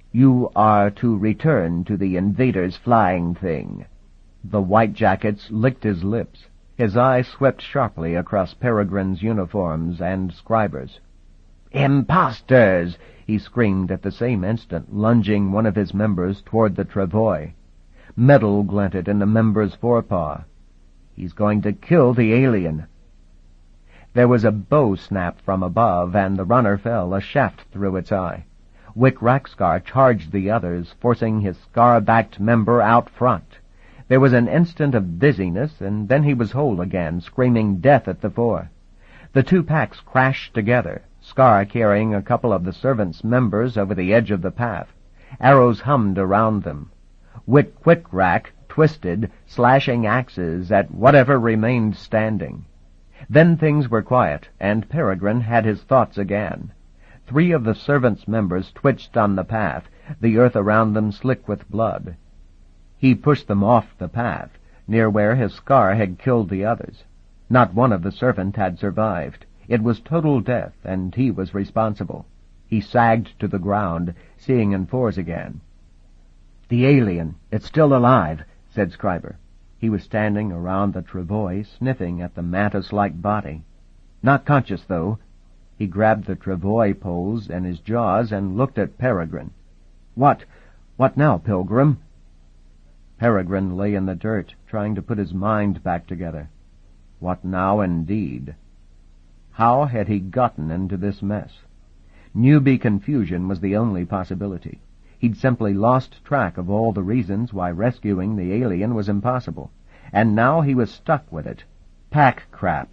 You are to return to the invaders' flying thing. The white-jackets licked his lips. His eye swept sharply across Peregrine's uniforms and Scriber's. Imposters! He screamed at the same instant, lunging one of his members toward the travois. Metal glinted in the member's forepaw. He's going to kill the alien. There was a bow snap from above, and the runner fell, a shaft through its eye. Wick Rakscar charged the others, forcing his scar-backed member out front. There was an instant of dizziness, and then he was whole again, screaming death at the four. The two packs crashed together, Scar carrying a couple of the servants' members over the edge of the path. Arrows hummed around them. Wick Quick-Rack twisted, slashing axes at whatever remained standing. Then things were quiet, and Peregrine had his thoughts again. Three of the servants' members twitched on the path, the earth around them slick with blood. He pushed them off the path, near where his scar had killed the others. Not one of the servants had survived. It was total death, and he was responsible. He sagged to the ground, seeing in fours again. "The alien, it's still alive," said Scriber. He was standing around the travois, sniffing at the mantis-like body. Not conscious, though. He grabbed the travois poles in his jaws and looked at Peregrine. What? What now, Pilgrim?" Peregrine lay in the dirt, trying to put his mind back together. What now, indeed? How had he gotten into this mess? Newbie confusion was the only possibility. He'd simply lost track of all the reasons why rescuing the alien was impossible, and now he was stuck with it. Pack crap.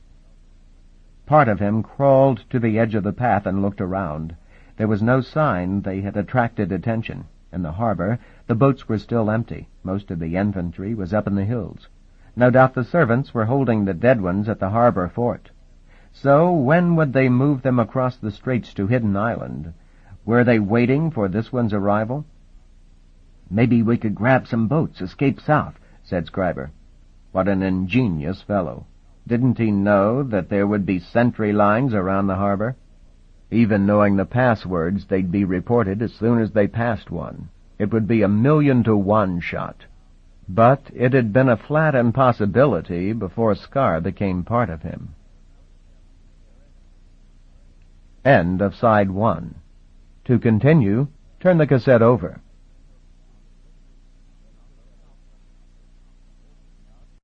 Part of him crawled to the edge of the path and looked around. There was no sign they had attracted attention. In the harbor, the boats were still empty. Most of the infantry was up in the hills. No doubt the servants were holding the dead ones at the harbor fort. So when would they move them across the straits to Hidden Island? Were they waiting for this one's arrival? "Maybe we could grab some boats, escape south," said Scriber. What an ingenious fellow. Didn't he know that there would be sentry lines around the harbor? Even knowing the passwords, they'd be reported as soon as they passed one. It would be a million to one shot. But it had been a flat impossibility before Scar became part of him. End of side one. To continue, turn the cassette over.